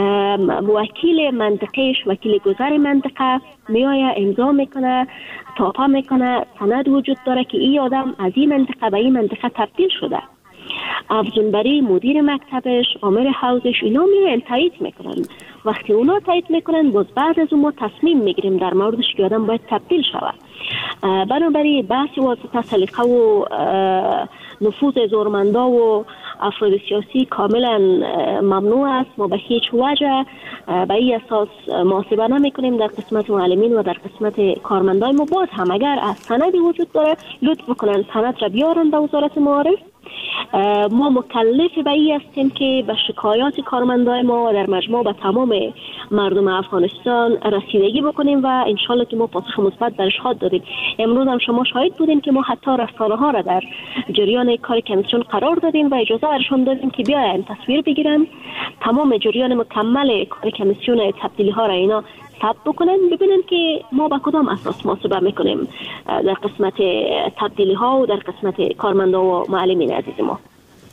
وکیل منطقهش وکیل گذر منطقه میایه امضا میکنه، تاپا میکنه، سند وجود داره که این آدم از این منطقه به این منطقه تبدیل شده. افزونبری مدیر مکتبش، آمر حوزش اینا میایه تایید میکنن. وقتی اونا تایید میکنن باز بعد از اون ما تصمیم میگیریم در موردش که آدم باید تبدیل شود. بنابراین بحث واسطه سلیقه و نفوذ زورمندا و افراد سیاسی کاملا ممنوع است. ما به هیچ وجه به این اساس محاسبه نمیکنیم در قسمت معلمین و در قسمت کارمندای ما. باز هم اگر از سندی وجود داره لطف کنن سند را بیارن به وزارت معارف. ما مکلف به این هستیم که به شکایات کارمندای ما در مجموع به تمام مردم افغانستان رسیدگی بکنیم و انشالله که ما پاسخ مثبت درش خواهد دادیم. امروز هم شما شاهد بودین که ما حتی رسانه ها را در جریان کار کمیسیون قرار دادیم و اجازه برشون دادیم که بیاین تصویر بگیرن، تمام جریان مکمل کار کمیسیون تبدیلی ها را اینا ثبت بکنن، ببینن که ما با کدام اساس محاسبه میکنیم در قسمت تبدیلی ها و در قسمت کارمندا و معلمین عزیز ما.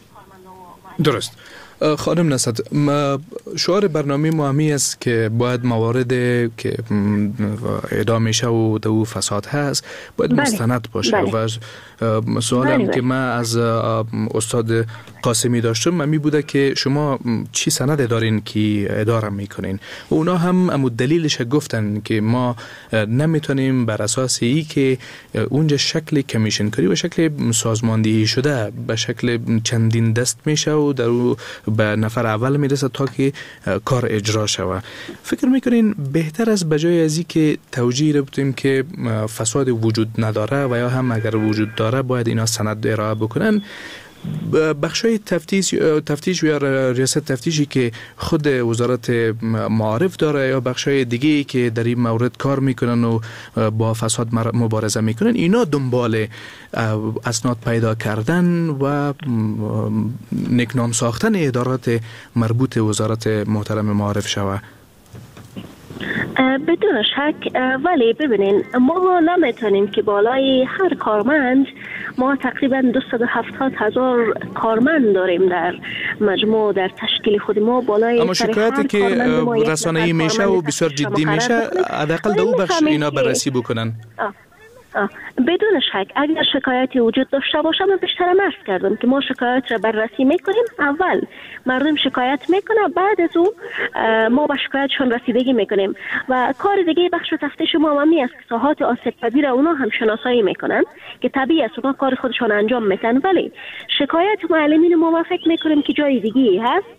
درست. خانم نصرت، شعار برنامه ما همی است که باید موارد که ادامه میشه و دو فساد هست باید مستند باشه. و سوالم که من از استاد قاسمی داشتم همی بوده که شما چی سند دارین که اداره میکنین و اونا هم امو دلیلش گفتن که ما نمیتونیم بر اساس ای که اونجا شکل کمیشن کاری و شکل سازماندهی شده به شکل چندین دست میشه و در به نفر اول میرسه تا که کار اجرا شود. فکر میکنین بهتر از بجای از این که توجیه بودیم که فساد وجود نداره و یا هم اگر وجود داره باید اینا سند ارائه بکنن، بخشای تفتیش یا ریاست تفتیشی که خود وزارت معارف داره یا بخشای دیگه‌ای که در این مورد کار میکنن و با فساد مبارزه میکنن، اینا دنبال اسناد پیدا کردن و نکنام ساختن ادارات مربوط وزارت محترم معارف شوه. بدون شک، ولی ببینین ما نمیتونیم که بالای هر کارمند، ما تقریبا 270,000 کارمند داریم در مجموع در تشکیل خود ما، بالای اما شکایتی که رسانه‌ای میشه و بسیار جدی میشه حداقل دو بخش اینا بررسی بکنن. بدون شک اگر شکایتی وجود داشته باشه، من بیشتر عرض کردم که ما شکایت را بررسی میکنیم. اول مردم شکایت میکنه، بعد از اون ما به شکایتشون رسیدگی میکنیم و کار دیگه بخش تفتیش ما همی است که ساحات آسیب پذیر اونا هم شناسایی میکنن که طبیعی است اونا کار خودشون انجام میدن، ولی شکایت معلمین ما فکر میکنیم که جای دیگه هست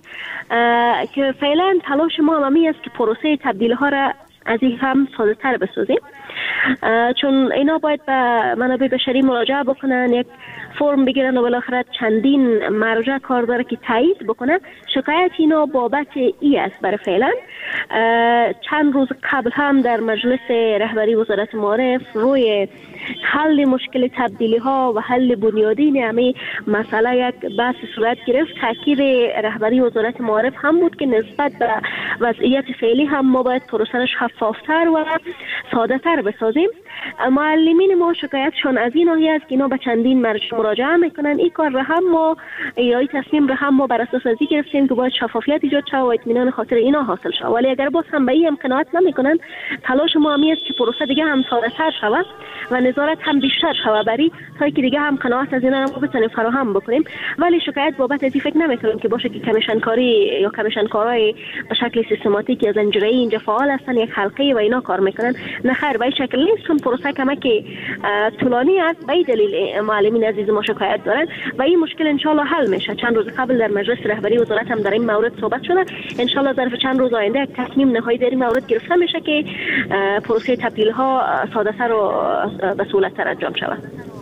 که فعلا تلاش ما همی است که پروسه تبدیل ها را از این هم ساده تر بسازیم. چون اینا باید به منابع بشری مراجعه بکنن، یک فرم بگیرن و بالاخره چندین مرجع کار داره که تایید بکنه. شکایت اینا بابت ای است. برای فعلا چند روز قبل هم در مجلس رهبری وزارت معارف روی حل مشکل تبدیلی ها و حل بنیادین همه مسئله یک بحث صورت گرفت. تاکید رهبری وزارت معارف هم بود که نسبت به وضعیت فعلی هم ما باید پروسه شفافتر و ساده تر بسازیم. معلمین ما شکایتشون از این ناحیه است که اینا به چندین مرجع مراجعه میکنن. این کار را هم ما تصمیم را هم ما بر اساس ازی گرفتیم که باید شفافیت ایجاد شود و اطمینان خاطر اینا حاصل شود. ولی اگر باز هم به این قناعت نمیکنن، تلاش ما همی است که پروسه دیگه هم ساده تر شود و نظارت هم بیشتر شود بری تا که دیگه هم قناعت از اینا رو بتونیم فراهم بکنیم. ولی شکایت بابت از این فکر نمیکنم که باشه که کمیشنکاری یا کمیشنکارای به شکل سیستماتیک یا زنجیره‌ای اینجا فعال هستن، یک حلقه و اینا کار میکنن. نه خیر، به این شکل نیست. چون پروسه کمک طولانی است، به این دلیل معلمین عزیز ما شکایت دارن و این مشکل ان شاء الله حل میشه. چند روز قبل در مجلس رهبری وزارت هم در این مورد صحبت شده. ان شاء الله ظرف چند روز آینده یک تصمیم نهایی در این مورد گرفته میشه که پروسه تبدیل ها ساده‌تر و به سهولت‌تر انجام شود.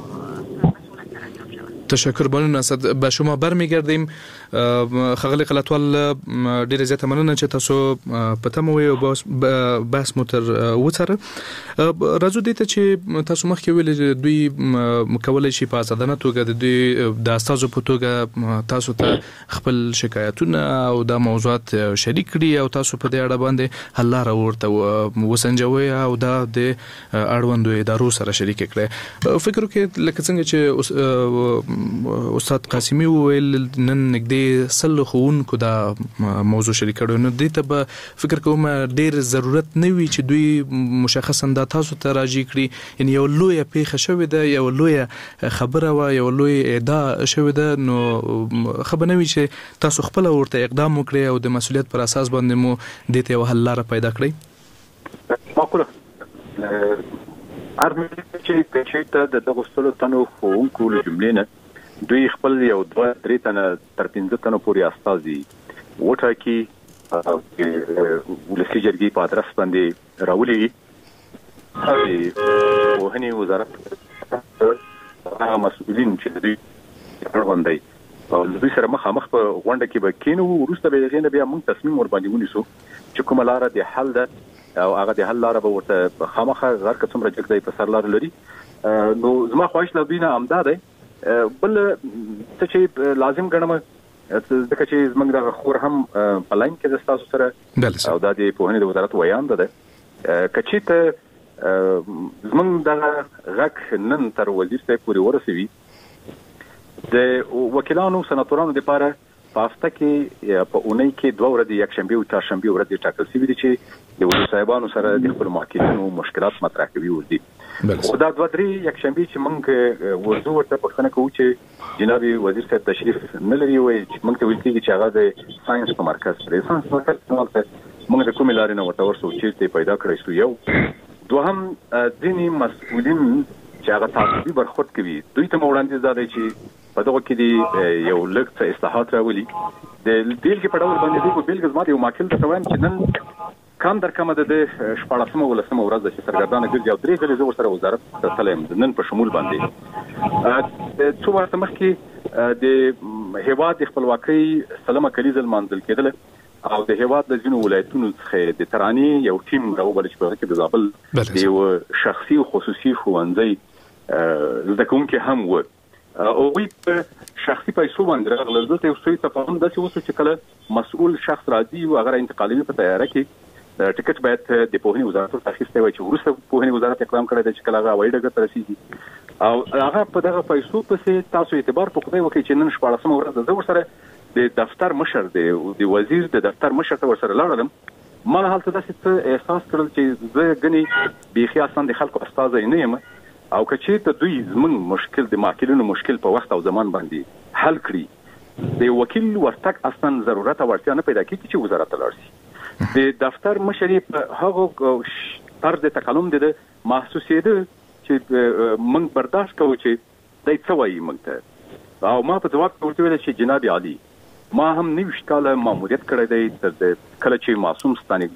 تشکر بانو اسد. به شما برمیگردیم. خغلی قلتوال ډیر زیات مننه چې تاسو پته مو یو بحث موتر وڅره. راځو دې ته چې تاسو مخکې ویل دوی مکولای شي په ازادانه توګه د دوی د استازو په توګه تاسو ته خپل شکایتونه او د موضوعات شریک کړي او تاسو په دې اړه باندې حل لاره ورته وسنجوي او د اړوندو ادارو سره شریک کړي. فکر وکړئ لکه څنګه چې استاد قاسمی ویل نن نږدې سل خوونکو دا موضوع شریک کړو. نو دې ته به فکر کوم ډیر ضرورت نه وي چې دوی مشخصا دا تاسو ته راځي کړي. یعنی یو لوی پیښه شوې ده، یو لوی خبره و، یو لوی ادعا شوې ده، نو خبر نه وي چې تاسو خپل ورته اقدام وکړئ او د مسؤلیت پر اساس باندې مو دې ته حل لاره پیدا کړئ. معقوله ارمنه چې د دغه ستلو تنو خوونکو له جملې نه دوی خپل یو 2-3 تنه تر 15 تنو پورې استازي وټاکي او ولسی جرګې په ادرس باندې راولي. او هني وزارت هغه مسؤلین چې دوی ورغونډي او دوی سره مخامخ په غونډه کې به کینو. وروسته به غینه بیا موږ تصمیم ور باندې ونیسو چې کومه لار د حل ده او هغه د حل لار به ورته خامخه غیر کڅومره جګړې په سر لار لري. نو زما خواهش له دوی نه امداده بل څه چې لازم ګڼم ځکه چې زمونږ د خور هم په لاین کې د تاسو سره او د پوهنې د وزارت ویان ده کچې ته زمونږ د غک نن تر وزیر صاحب پورې ورسوي. د وکیلانو سناتورانو لپاره په هفته کې په اونۍ کې 2 ورځې یکشنبه او چهارشنبه ورځې ټاکل شوې دي چې د وزیر صاحبانو سره د خپل محققینو مشکلات مطرح کوي وردي. خدا 2-3 یکشنبه چې موږ ورزو ورته پوښتنه کوو چې جناب وزیر صاحب تشریف نه لري وي چې موږ ته ویل کېږي چې هغه د ساينس په مرکز سره ساينس مرکز موږ د کومې لارې نه ورته ورسو چې پیدا کړی شو. یو دوهم ځینې مسؤلین چې هغه تعصبي برخورد کوي دوی ته وړاندیز ده چې په دغه کې دی یو لږ څه اصلاحات راولي. د بیلګې په ډول باندې دی بیلګې زما یو ماکل ته وایم چې نن کم در کمه د 14مه ولسمه ورځ چې سرګردانه ګرځي او 3 غلې زو سره وزارت ته تلم نن په شمول باندې څو وخت مخکې د هیواد خپلواکۍ سلامه کلیزه منځل کېدل او د هیواد د ځینو ولایتونو څخه د ترانی یو ټیم راوبل چې په کې د زابل د یو شخصي او خصوصي ښوونځي زده کوونکي هم و او وی په شخصي پیسو باندې راغلل. دلته یو څه تفاهم داسې وسو چې کله مسؤل شخص راځي او هغه انتقالي په تیاری کې ټیکټ باید د پوهنې وزارت ته اخیسته وي چې ورسره پوهنې وزارت اقدام کړی دی چې کله هغه وایي ډګر ته رسیږي او هغه په دغه پیسو پسې تاسو اعتبار په خدای وکړي چې نن 14مه ورځ د ورسره د دفتر مشر د وزیر د دفتر مشر ته ورسره لاړم. ما له حالت داسې احساس کړل چې زه غني بيخي اصلا د خلکو استاد نه یم او کچې ته دوی زمون مشکل د ماکلونو مشکل په وخت او زمان باندې حل کړي. د وکیل ورتګ اصلا ضرورت او اړتیا نه پیدا کیږي چې وزارت لاړ شي. د دفتر مشري په هغه طرز تکلم د محسوسیده چې موږ برداشت کوو چې دای څه وایي موږ ته او ما په ځواب ورته ویل چې جناب علي ما هم 90 کاله ماموریت کړی دی تر کله چې معصوم ستانګ دی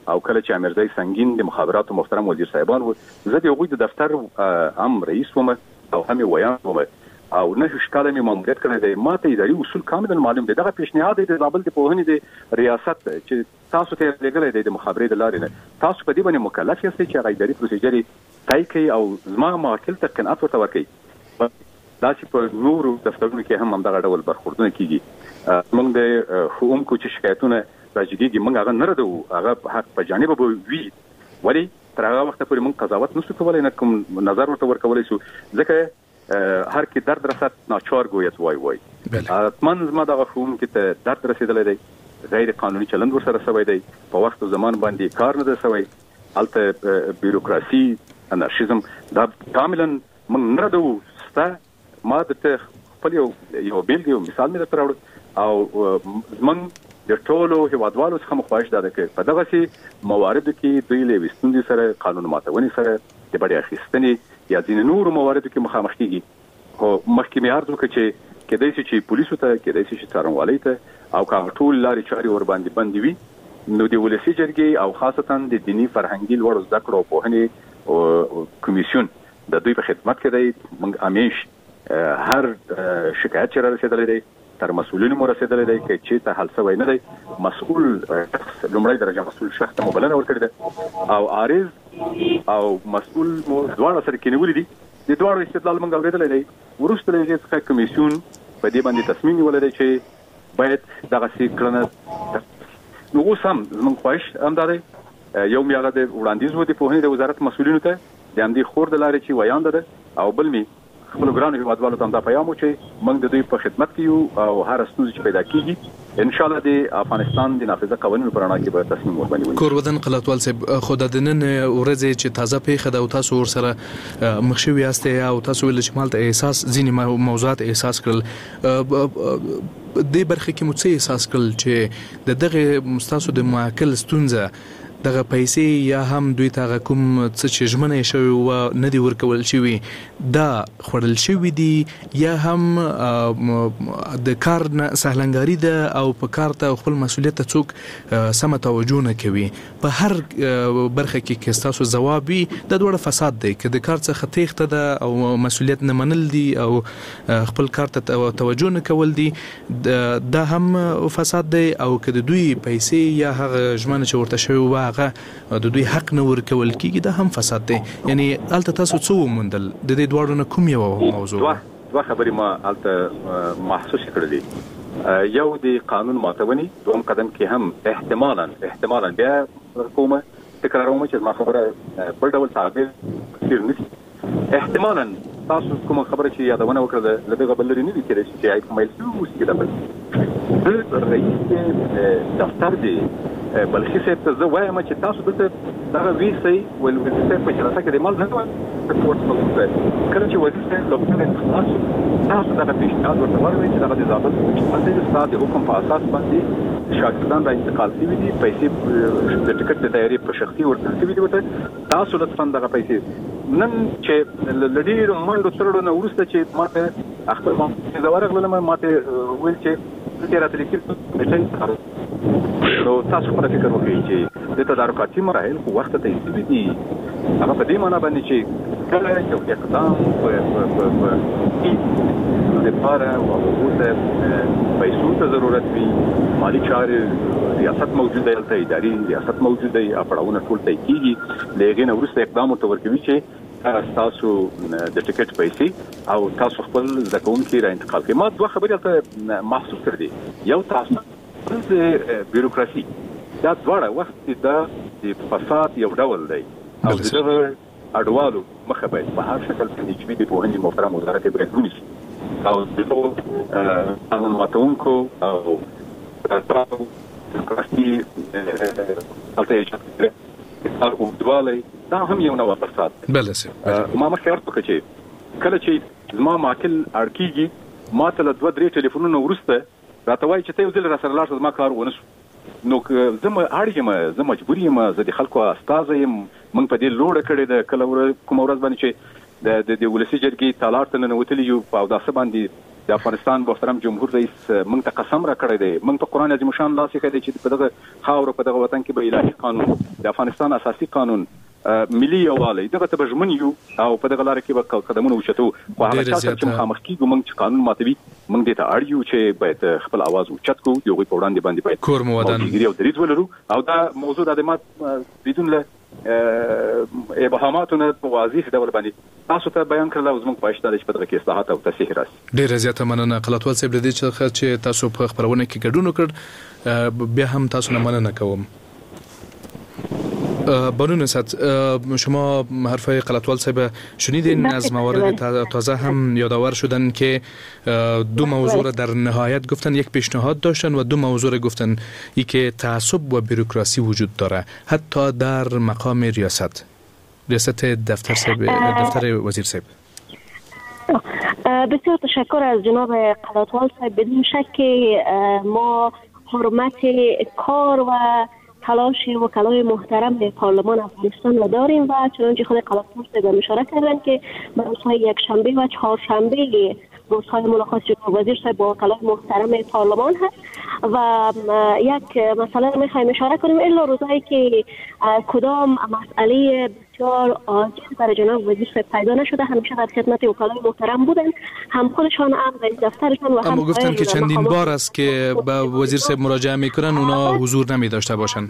او کله چې امیرزی سنگین د مخابراتو محترم وزیر صاحبان وو، زه د هغوی د دفتر هم رئیس وم او هم ویان وم او نه شکاله مې ماموریت کړی دی. ما ته اداري اصول کاملا معلوم دي. دغه پیشنهاد د زابل د پوهنې د ریاست چې تاسو ته لګلې دی د مخابرې د لارې نه، تاسو په دې باندې مکلف یاستئ چې هغه اداري پروسیجر طی کړئ او زما موکل ته قناعت ورته ورکړئ. داسې په نورو دفترونو کې هم همدغه ډول برخوردونه کیږي. موږ د ښوونکو چې شکایتونه راځي موږ هغه نه ردو، هغه حق په جانب به وي، ولی تر هغه وخت پورې موږ قضاوت نشو کولای، نه کوم نظر ورته ورکولای شو، ځکه هر کی درد رسد ناچار گوید وای. من زما دغه ښوونکي ته درد رسیدلی دی، غیر قانوني چلند ورسره شوی دی، په وخت او زمان باندې کار نه دی شوی، هلته بیروکراسي انارشیزم دا کاملا موږ نه ردو. ما د خپل یو بیلګې او مثال مې درته راوړ او زموږ د ټولو هیوادوالو څخه مو خواهش دا ده چې په دغسې مواردو کې دوی له یوې ستونزې سره، قانون ماتونې سره، د بډې اخیستنې یا ځینې نورو مواردو کې مخامخ کېږي. خو مخکې مې عرض وکړ چې کېدای شي چې پولیسو ته، کېدای شي چې څارنوالۍ ته او که ټول لارې چارې ورباندې بندې وي، نو د ولسي جرګې او خاصتا د دیني فرهنګي لوړو زده کړو او پوهنې کمیسیون د دوی په خدمت کې دی. موږ همیش هر شکایت چې را رسېدلی دی تر مسؤلینو مو رسېدلی دی، که چېرته حل شوی نه دی، مسؤول لومړی درجه مسؤول شخص ته مو بلنه ورکړې ده او عارض او مسؤول مو دواړه سره کېنولي دي. د دواړو استدلال موږ اورېدلی دی. وروسته له هغې څخه کمیسیون په دې باندې تصمیم نیولی دی چې باید دغسې کړنه. نو اوس هم زموږ خواهش همدا دی، یو مې هغه د وړاندیز و د پوهنې د وزارت مسؤلینو ته د همدې خور د لارې چې ویانده ده، او بل مې خپلو ګرانو هیوادوالو ته همدا پیغام و چې موږ د دوی په خدمت کې یو او هر ستونزه چې پیدا کیږي انشاءالله د افغانستان د نافذه قوانینو په رڼا کې به تصمیم ورباندې ونیسو. کورودن قلاتوال صاحب، خو د نن ورځې چې تازه پیښه ده او تاسو ورسره مخ شوي یاستئ او تاسو ویل چې مالته احساس ځینې موضوعات احساس کړل، دې برخه کې مو څه احساس کړل چې د دغه ستاسو د معقل ستونزه دغه پیسې یا هم دوی ته کوم څه چې ژمنه شوی و نه دی ورکول شوی دا خوړل شوی دي، یا هم د کار سهلنګاري ده او په کار ته خپل مسؤلیت ته څوک سمه توجه نه کوي؟ په هر برخه کې که ستاسو ځواب وي د دوړه فساد دی، که د کار څخه تېښته ده او مسؤلیت نه منل دي او خپل کار ته توجه نه کول دي، دا هم فساد دی، او که د دوی پیسې یا هغه ژمنه چې ورته شوی و هغه د دوی حق نه ورکول کیږي، دا هم فساد دی. یعنی هلته تاسو څه وموندل؟ د دې دواړو نه کوم یو موضوع؟ دوه خبرې ما هلته محسوس کړلې. یو د قانون ماتونې، دوم قدم کې هم احتمالا بیا کومه تکراروم چې ما خبره بل ډول تعبیر تصویر نشي، احتمالا تاسو کومه خبره چې یادونه وکړه له دغه بل لري نه دي کېدای چې آی کومایل اوس کې ده. رئیس دفتر دی بلخي صاحب ته زه وایم چې تاسو دلته دغه ویسئ وزیر صاحب په جلسه کې د مال نه کله چې وزیر صاحب لوبډله تاسو دغه پیشنهاد ورته ورکړئ چې دغه د زابل د استاد د حکم په اساس باندې شاګردان را انتقال شوي دي، پیسې د ټکټ د تیاري په شخصي ورکړل شوي دي ورته، تاسو لطفا دغه پیسې نن چې له ډېرو منډو څرړو نه وروسته چې ما ته خپل زه ورغلم، ما ته ویل چې ته راته لیکل نو تاسو خپل فکر وکړئ چې د تدارکاتي مراحل خو وخت ته ایستلي دي. هغه په دې معنا باندې چې کله یو اقدام په لپاره او اوس پیسو ته ضرورت وي، مالی چارې ریاست موجوده ده، اداري ریاست موجوده دی، اپړاونه ټول ته کیږي، له هغې نه وروسته اقدام ورته ورکوي چې تاسو د ټکټ پیسې او تاسو خپل زده کوونکي را انتقال کړئ. ما دوه خبرې هلته محسوس کړې دي. یو تاسو بیروکراسي، دا دواړه وخت دا د فساد یو ډول دی او دغه اډوالو مخه باید په هر شکل باندې چې د پوهنې محترم وزارت باید ونیسي او دغه قانون ماتونکو او بیروکراسي هلته ایجاد کړي اوږدوالی دا هم یو نوع فساد دی. ما مخکې عرض وکړه چې کله چې زما معقل اړ کېږي، ما ته له 2-3 ټلیفونونو وروسته راته وایي چې ته یو ځل راسره لاړ شه، زما کار ونه شو. نو زه اړ یم، زه مجبور یم، زه د خلکو استازی یم، موږ په دې لوړه کړې ده کله کومه ورځ باندې چې د ولسی جرګې تالار ته ننوتلی یو په اوداسه باندې د افغانستان محترم جمهور رئیس موږ ته قسم را کړی دی، موږ ته قرآن عظیم شان لاس کړی چې په دغه خاور په دغه وطن کې به الهي قانون د افغانستان اساسي قانون ملي یووالی دغه ته بجمن یو او په دغه لار کې به قدمونه وچتو. خو هغه چې مخامخ کیږو موږ چې قانون ماتوي موږ دې ته اړ یو چې باید خپل आवाज اوچت کو، یو په وړاندې باندې باید کور مودن او دریځ ولرو او دا موضوع د ادمات بدون له ابهاماتونه په واضح ډول باندې تاسو ته بیان کړل او زموږ په اشاره په دغه کې اصلاحات او تصحیح راسي. ډیره زیاته مننه قلاتوال صاحب د دې چې تاسو په خبرونه کې ګډون وکړ، بیا هم تاسو نه مننه کوم. بانو نسات، شما حرفای قلاتوال صاحب شنیدین از موارد تازه هم یادآور شدن که دو موضوع را در نهایت گفتن، یک پیشنهاد داشتن و دو موضوع را گفتن ای که تعصب و بروکراسی وجود داره حتی در مقام ریاست دفتر وزیر صاحب. بسیار تشکر از جناب قلاتوال صاحب. بدون شک ما حرمت کار و تلاش وکلای محترم به پارلمان افغانستان را داریم و چنانچه خود قلاتوال صاحب اشاره کردن که به روزهای یکشنبه و چهارشنبه روزهای ملاقات جناب وزیر صاحب با وکلای محترم پارلمان هست و یک مسئله را میخوایم اشاره کنیم. الا روزهایی که کدام مسئله بسیار عاجز برای جناب وزیر صاحب پیدا نشده همیشه در خدمت وکلای محترم بودن، هم خودشان هم رئیس دفترشان و هم اما گفتن که چندین بار است که به وزیر صاحب مراجعه میکنن اونا حضور نمی داشته باشن.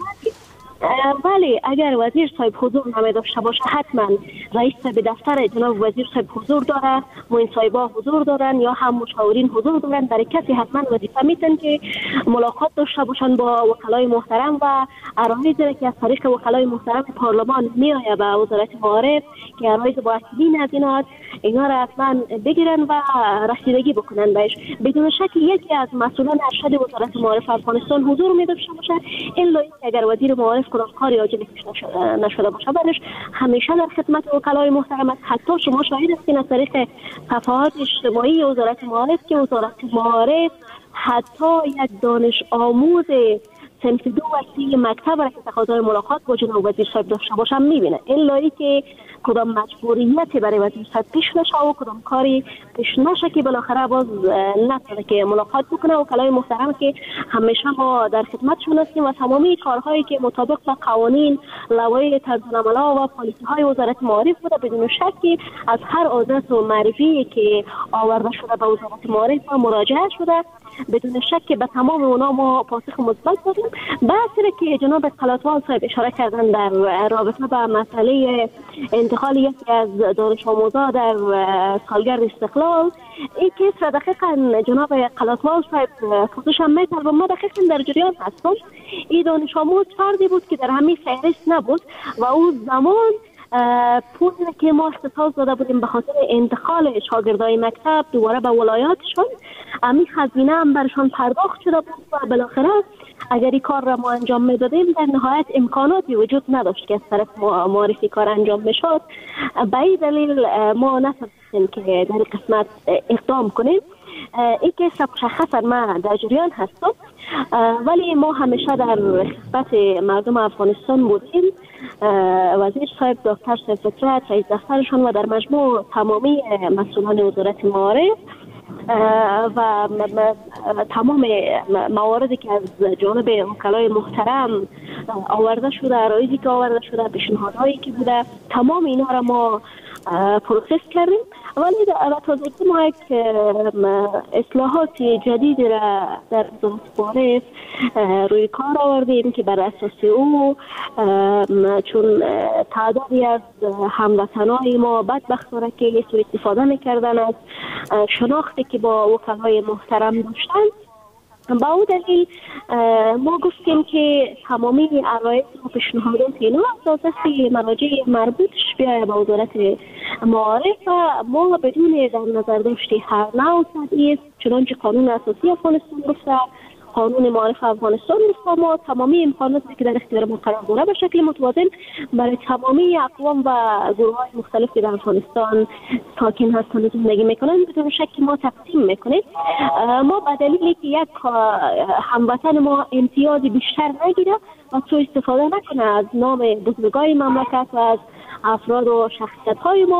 بله، اگر وزیر صاحب حضور نمی داشته باشه حتما رئیس صاحب دفتر جناب وزیر صاحب حضور داره، معین صاحبا حضور دارن یا هم مشاورین حضور دارن. در کسی حتما وظیفه میتن که ملاقات داشته باشن با وکلای محترم و عرایضی که از طریق وکلای محترم پارلمان میآید به وزارت معارف که عرایض با اصلین از اینا را حتما بگیرن و رسیدگی بکنن بهش. بدون شک یکی از مسئولان ارشد وزارت معارف افغانستان حضور می داشته باشه، الا اگر وزیر معارف کاری عاجلی نشده باشه برش همیشه در خدمت وکلای محترم است. حتی شما شاهد هستین از طریق صفحات اجتماعی وزارت معارف که وزارت معارف حتی یک دانش آموز صنف 2 و 3 مکتب را که تقاضای ملاقات با جناب وزیر صاحب داشته باشم میبینه، الا ای که کدام مجبوریتی برای وزیر صاحب پیش نشه و کدام کاری پیش نشه که بالاخره باز نتونه که ملاقات بکنه. وکلای محترم که همیشه ما در خدمتشون هستیم و تمامی کارهایی که مطابق با قوانین، لوایح طرزالعمل‌ها و پالیسی‌های وزارت معارف بوده بدون شکی از هر عادت و معرفی که آورده شده به وزارت معارف مراجعه شده، بدون شک به تمام اونا ما پاسخ مثبت دادیم. بحثی که جناب قلاتوال صاحب اشاره کردن در رابطه با مسئله انتقال یکی از دانش آموزا در سالگرد استقلال، این کیس را دقیقا جناب قلاتوال صاحب خودش هم میتر و ما دقیقا در جریان هستم. این دانش آموز فردی بود که در همین فهرست نبود و اون زمان پولی که ما اختصاص داده بودیم به خاطر انتقال شاگردای مکتب دوباره به ولایاتشون، همین خزینه هم برشان پرداخت شده بود و بالاخره اگر این کار را ما انجام میدادیم در نهایت امکاناتی وجود نداشت که از طرف معرفی کار انجام میشد. به این دلیل ما نتونستیم که در قسمت اقدام کنیم. این که مشخصا ما در جریان هستم، ولی ما همیشه در خدمت مردم افغانستان بودیم. وزیر صاحب، دکتر صاحب فطرت، رئیس دفترشان و در مجموع تمامی مسئولان وزارت معارف و تمام مواردی که از جانب وکلای محترم آورده شده، عرایضی که آورده شده، پیشنهادهایی که بوده، تمام اینا را ما پروسس کردیم. ولی در تازگی ما یک اصلاحات جدیدی را در وزارت معارف روی کار آوردیم که بر اساس او چون تعدادی از هموطنای ما بدبختانه که سوء استفاده میکردن از شناختی که با وکلای محترم داشتن، با او دلیل ما گفتیم که تمامی عرایض و پیشنهادات اینا از دست مراجع مربوطش بیاید به وزارت معارف و ما بدون در نظر داشتی هر نوع تبعیض، چنانچه قانون اساسی افغانستان گفته، قانون معارف افغانستان گفته، ما تمامی امکاناتی که در اختیار ما قرار داره به شکل متوازن برای تمامی اقوام و گروه‌های مختلفی در افغانستان ساکن هستند و زندگی میکنن بدون شک ما تقسیم میکنیم. ما به دلیلی که یک هموطن ما امتیازی بیشتر نگیره و سوء استفاده نکنه از نام بزرگای مملکت و از افراد و شخصیت‌های ما،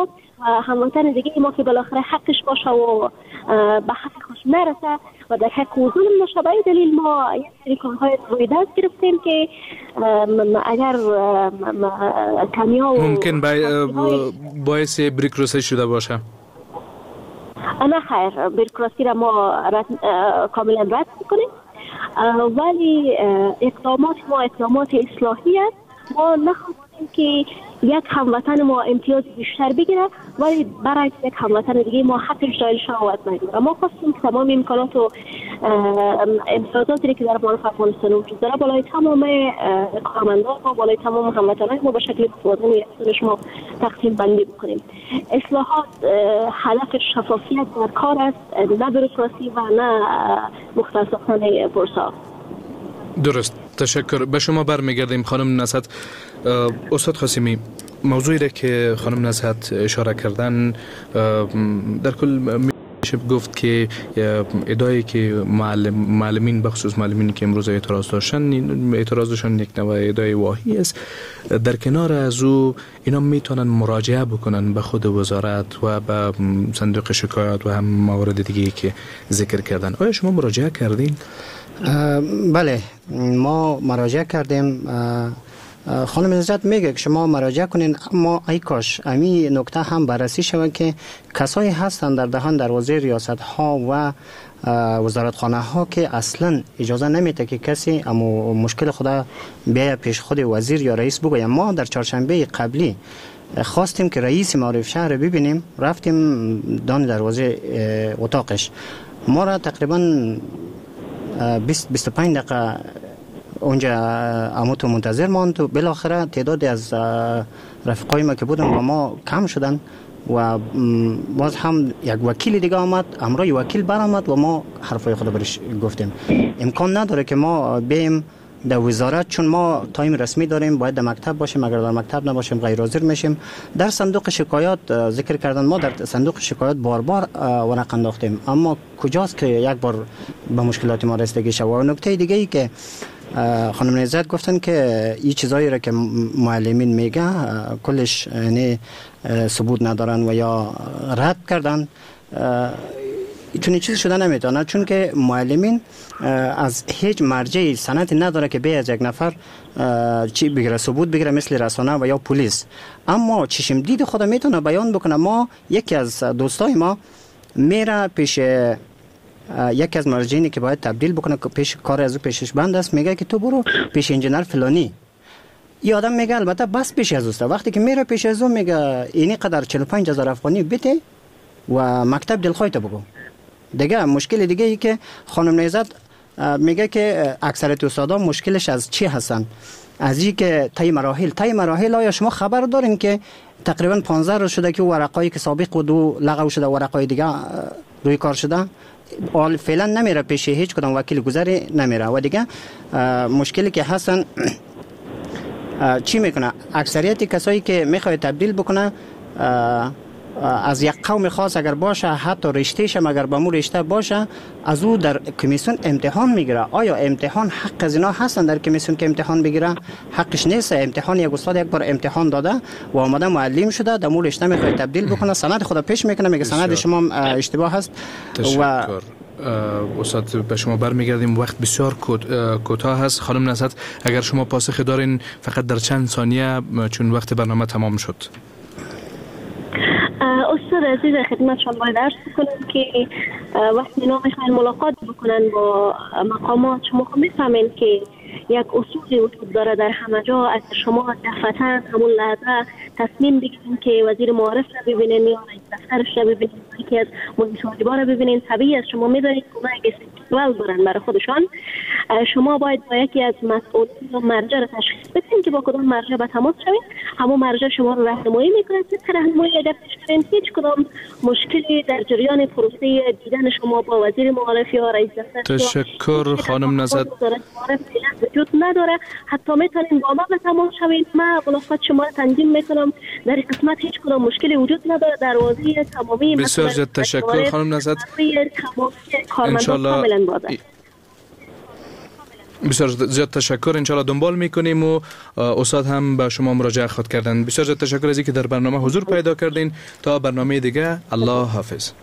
هموطن دیگه ما که بالاخره حقش باشه و به حق خوش نرسه و در حق و ظلم نشه. به این دلیل ما یک سری کارهای روی دست گرفتیم که اگر کمیاب ممکن باعث بریکروسی شده باشه. نه خیر، بریکروسی را ما کاملا رد میکنیم، ولی اقدامات ما اقدامات اصلاحی است. ما نخواستیم که یک هموطن ما امتیاز بیشتر بگیره ولی برای یک هموطن دیگه ما حقش دایل شود نگیره. ما خواستیم که تمام امکانات و امتیازاتی که در معرف افغانستان وجود داره بالای تمام کارمندان ما، بالای تمام هموطنان ما به شکل متوازن یکسانش ما تقسیم بندی بکنیم. اصلاحات هدف شفافیت در کار است، نه بروکراسی و نه مختص ساختن پرسا. درست، تشکر. به شما برمیگردیم خانم نصحت. استاد قاسمی، موضوعی را که خانم نصحت اشاره کردن در کل میشه گفت که ادعایی که معلمین بخصوص معلمین که امروز اعتراضشان یک نوع ادعای واهی است. در کنار از او اینا میتونن مراجعه بکنن به خود وزارت و به صندوق شکایات و هم موارد دیگه که ذکر کردن. آیا شما مراجعه کردین؟ بله، ما مراجعه کردیم. خانم نصحت میگه که شما مراجعه کنین، اما ای کاش امی نکته هم بررسی شود که کسایی هستند در دهان دروازه ریاست ها و وزارت خانه ها که اصلا اجازه نمیده که کسی اما مشکل خدا بیا پیش خود وزیر یا رئیس بگویم. ما در چهارشنبه قبلی خواستیم که رئیس معارف شهر ببینیم، رفتیم دان دروازه اتاقش، ما را تقریبا 20-25 دقیقه اونجا اموتو منتظر ماند و بالاخره تعدادی از رفقای ما که بودن با ما کم شدن و باز هم یک وکیل دیگه آمد، امروی وکیل برآمد و ما حرفای خود برش گفتیم. امکان نداره که ما بیم در وزارت، چون ما تایم رسمی داریم، باید در مکتب باشیم، اگر در مکتب نباشیم غیر حاضر میشیم. در صندوق شکایات ذکر کردن، ما در صندوق شکایات بار بار ورق انداختیم، اما کجاست که یک بار به مشکلات ما رسیدگی شود. و نکته دیگه ای که خانم نعزت گفتن که این چیزایی را که معلمین میگه کلش یعنی ثبوت ندارن و یا رد کردن، چون چیز شده نمیتونه، چون که معلمین از هیچ مرجعی سند نداره که به از یک نفر چی بگیره، ثبوت بگیره، مثل رسانه و یا پلیس. اما چشم دید خود میتونه بیان بکنه. ما یکی از دوستای ما میره پیش یکی از مرجعینی که باید تبدیل بکنه که پیش کار از او پیشش بند است، میگه که تو برو پیش انجینر فلانی. این آدم میگه البته بس پیش از اوست. وقتی که میره پیش از او میگه اینی قدر 45,000 افغانی بده و مکتب دلخواهت بگو. دیگه مشکل دیگه ای که خانم نعزت میگه که اکثریت استادا مشکلش از چی هستن؟ از این که طی مراحل آیا شما خبر دارین که تقریبا 15 روز شده که ورقایی که سابق و دو لغو شده، ورقای دیگه روی کار شده، حال فعلا نمیره پیش هیچ کدام وکیل گذری نمیره. و دیگه مشکلی که هستن چی میکنه؟ اکثریت کسایی که میخواد تبدیل بکنه از یک قوم خاص اگر باشه، حتی رشتهش هم اگر با مو رشته باشه، از او در کمیسیون امتحان میگیره. آیا امتحان حق از اینا هستن در کمیسیون که امتحان بگیره؟ حقش نیست. امتحان یک استاد یک بار امتحان داده و آمده معلم شده، در مو رشته میخواد تبدیل بکنه، سند خود پیش میکنه، میگه سند شما اشتباه هست. و استاد به شما برمیگردیم، وقت بسیار کوتاه هست. خانم نصحت اگر شما پاسخ دارین فقط در چند ثانیه، چون وقت برنامه تمام شد. استاد عزیز خدمت شما باید عرض کنم که وقتی اینا میخواین ملاقات بکنن با مقامات، شما میفهمین که یک اصولی وجود داره در همه جا. از شما دفعتا همون لحظه تصمیم بگیرین که وزیر معارف را ببینین یا رئیس دفترش را ببینین، یکی از مهندس واجبا را ببینین، طبیعی است شما میدونید که اونا یک استقبال دارن برای خودشان. شما باید با یکی از مسئولین یا مرجع را تشخیص بدین که با کدام مرجع به تماس شوید. همون مرجع شما رو راهنمایی میکنه. طبق راهنمایی اگر پیش هیچ کدام مشکلی در جریان پروسه دیدن شما با وزیر معارف یا رئیس دفتر تشکر خانم نصحت وجود نداره. حتی میتونین با ما به تماس شوید، ما ملاقات شما رو تنظیم میکنم. در این قسمت هیچ کدام مشکلی وجود نداره. دروازه تمامی بسیار تشکر خانم نصحت. ان شاء الله بسیار زیاد تشکر. انشالله دنبال میکنیم و استاد هم به شما مراجعه خود کردن. بسیار زیاد تشکر از اینکه در برنامه حضور پیدا کردین. تا برنامه دیگه الله حافظ.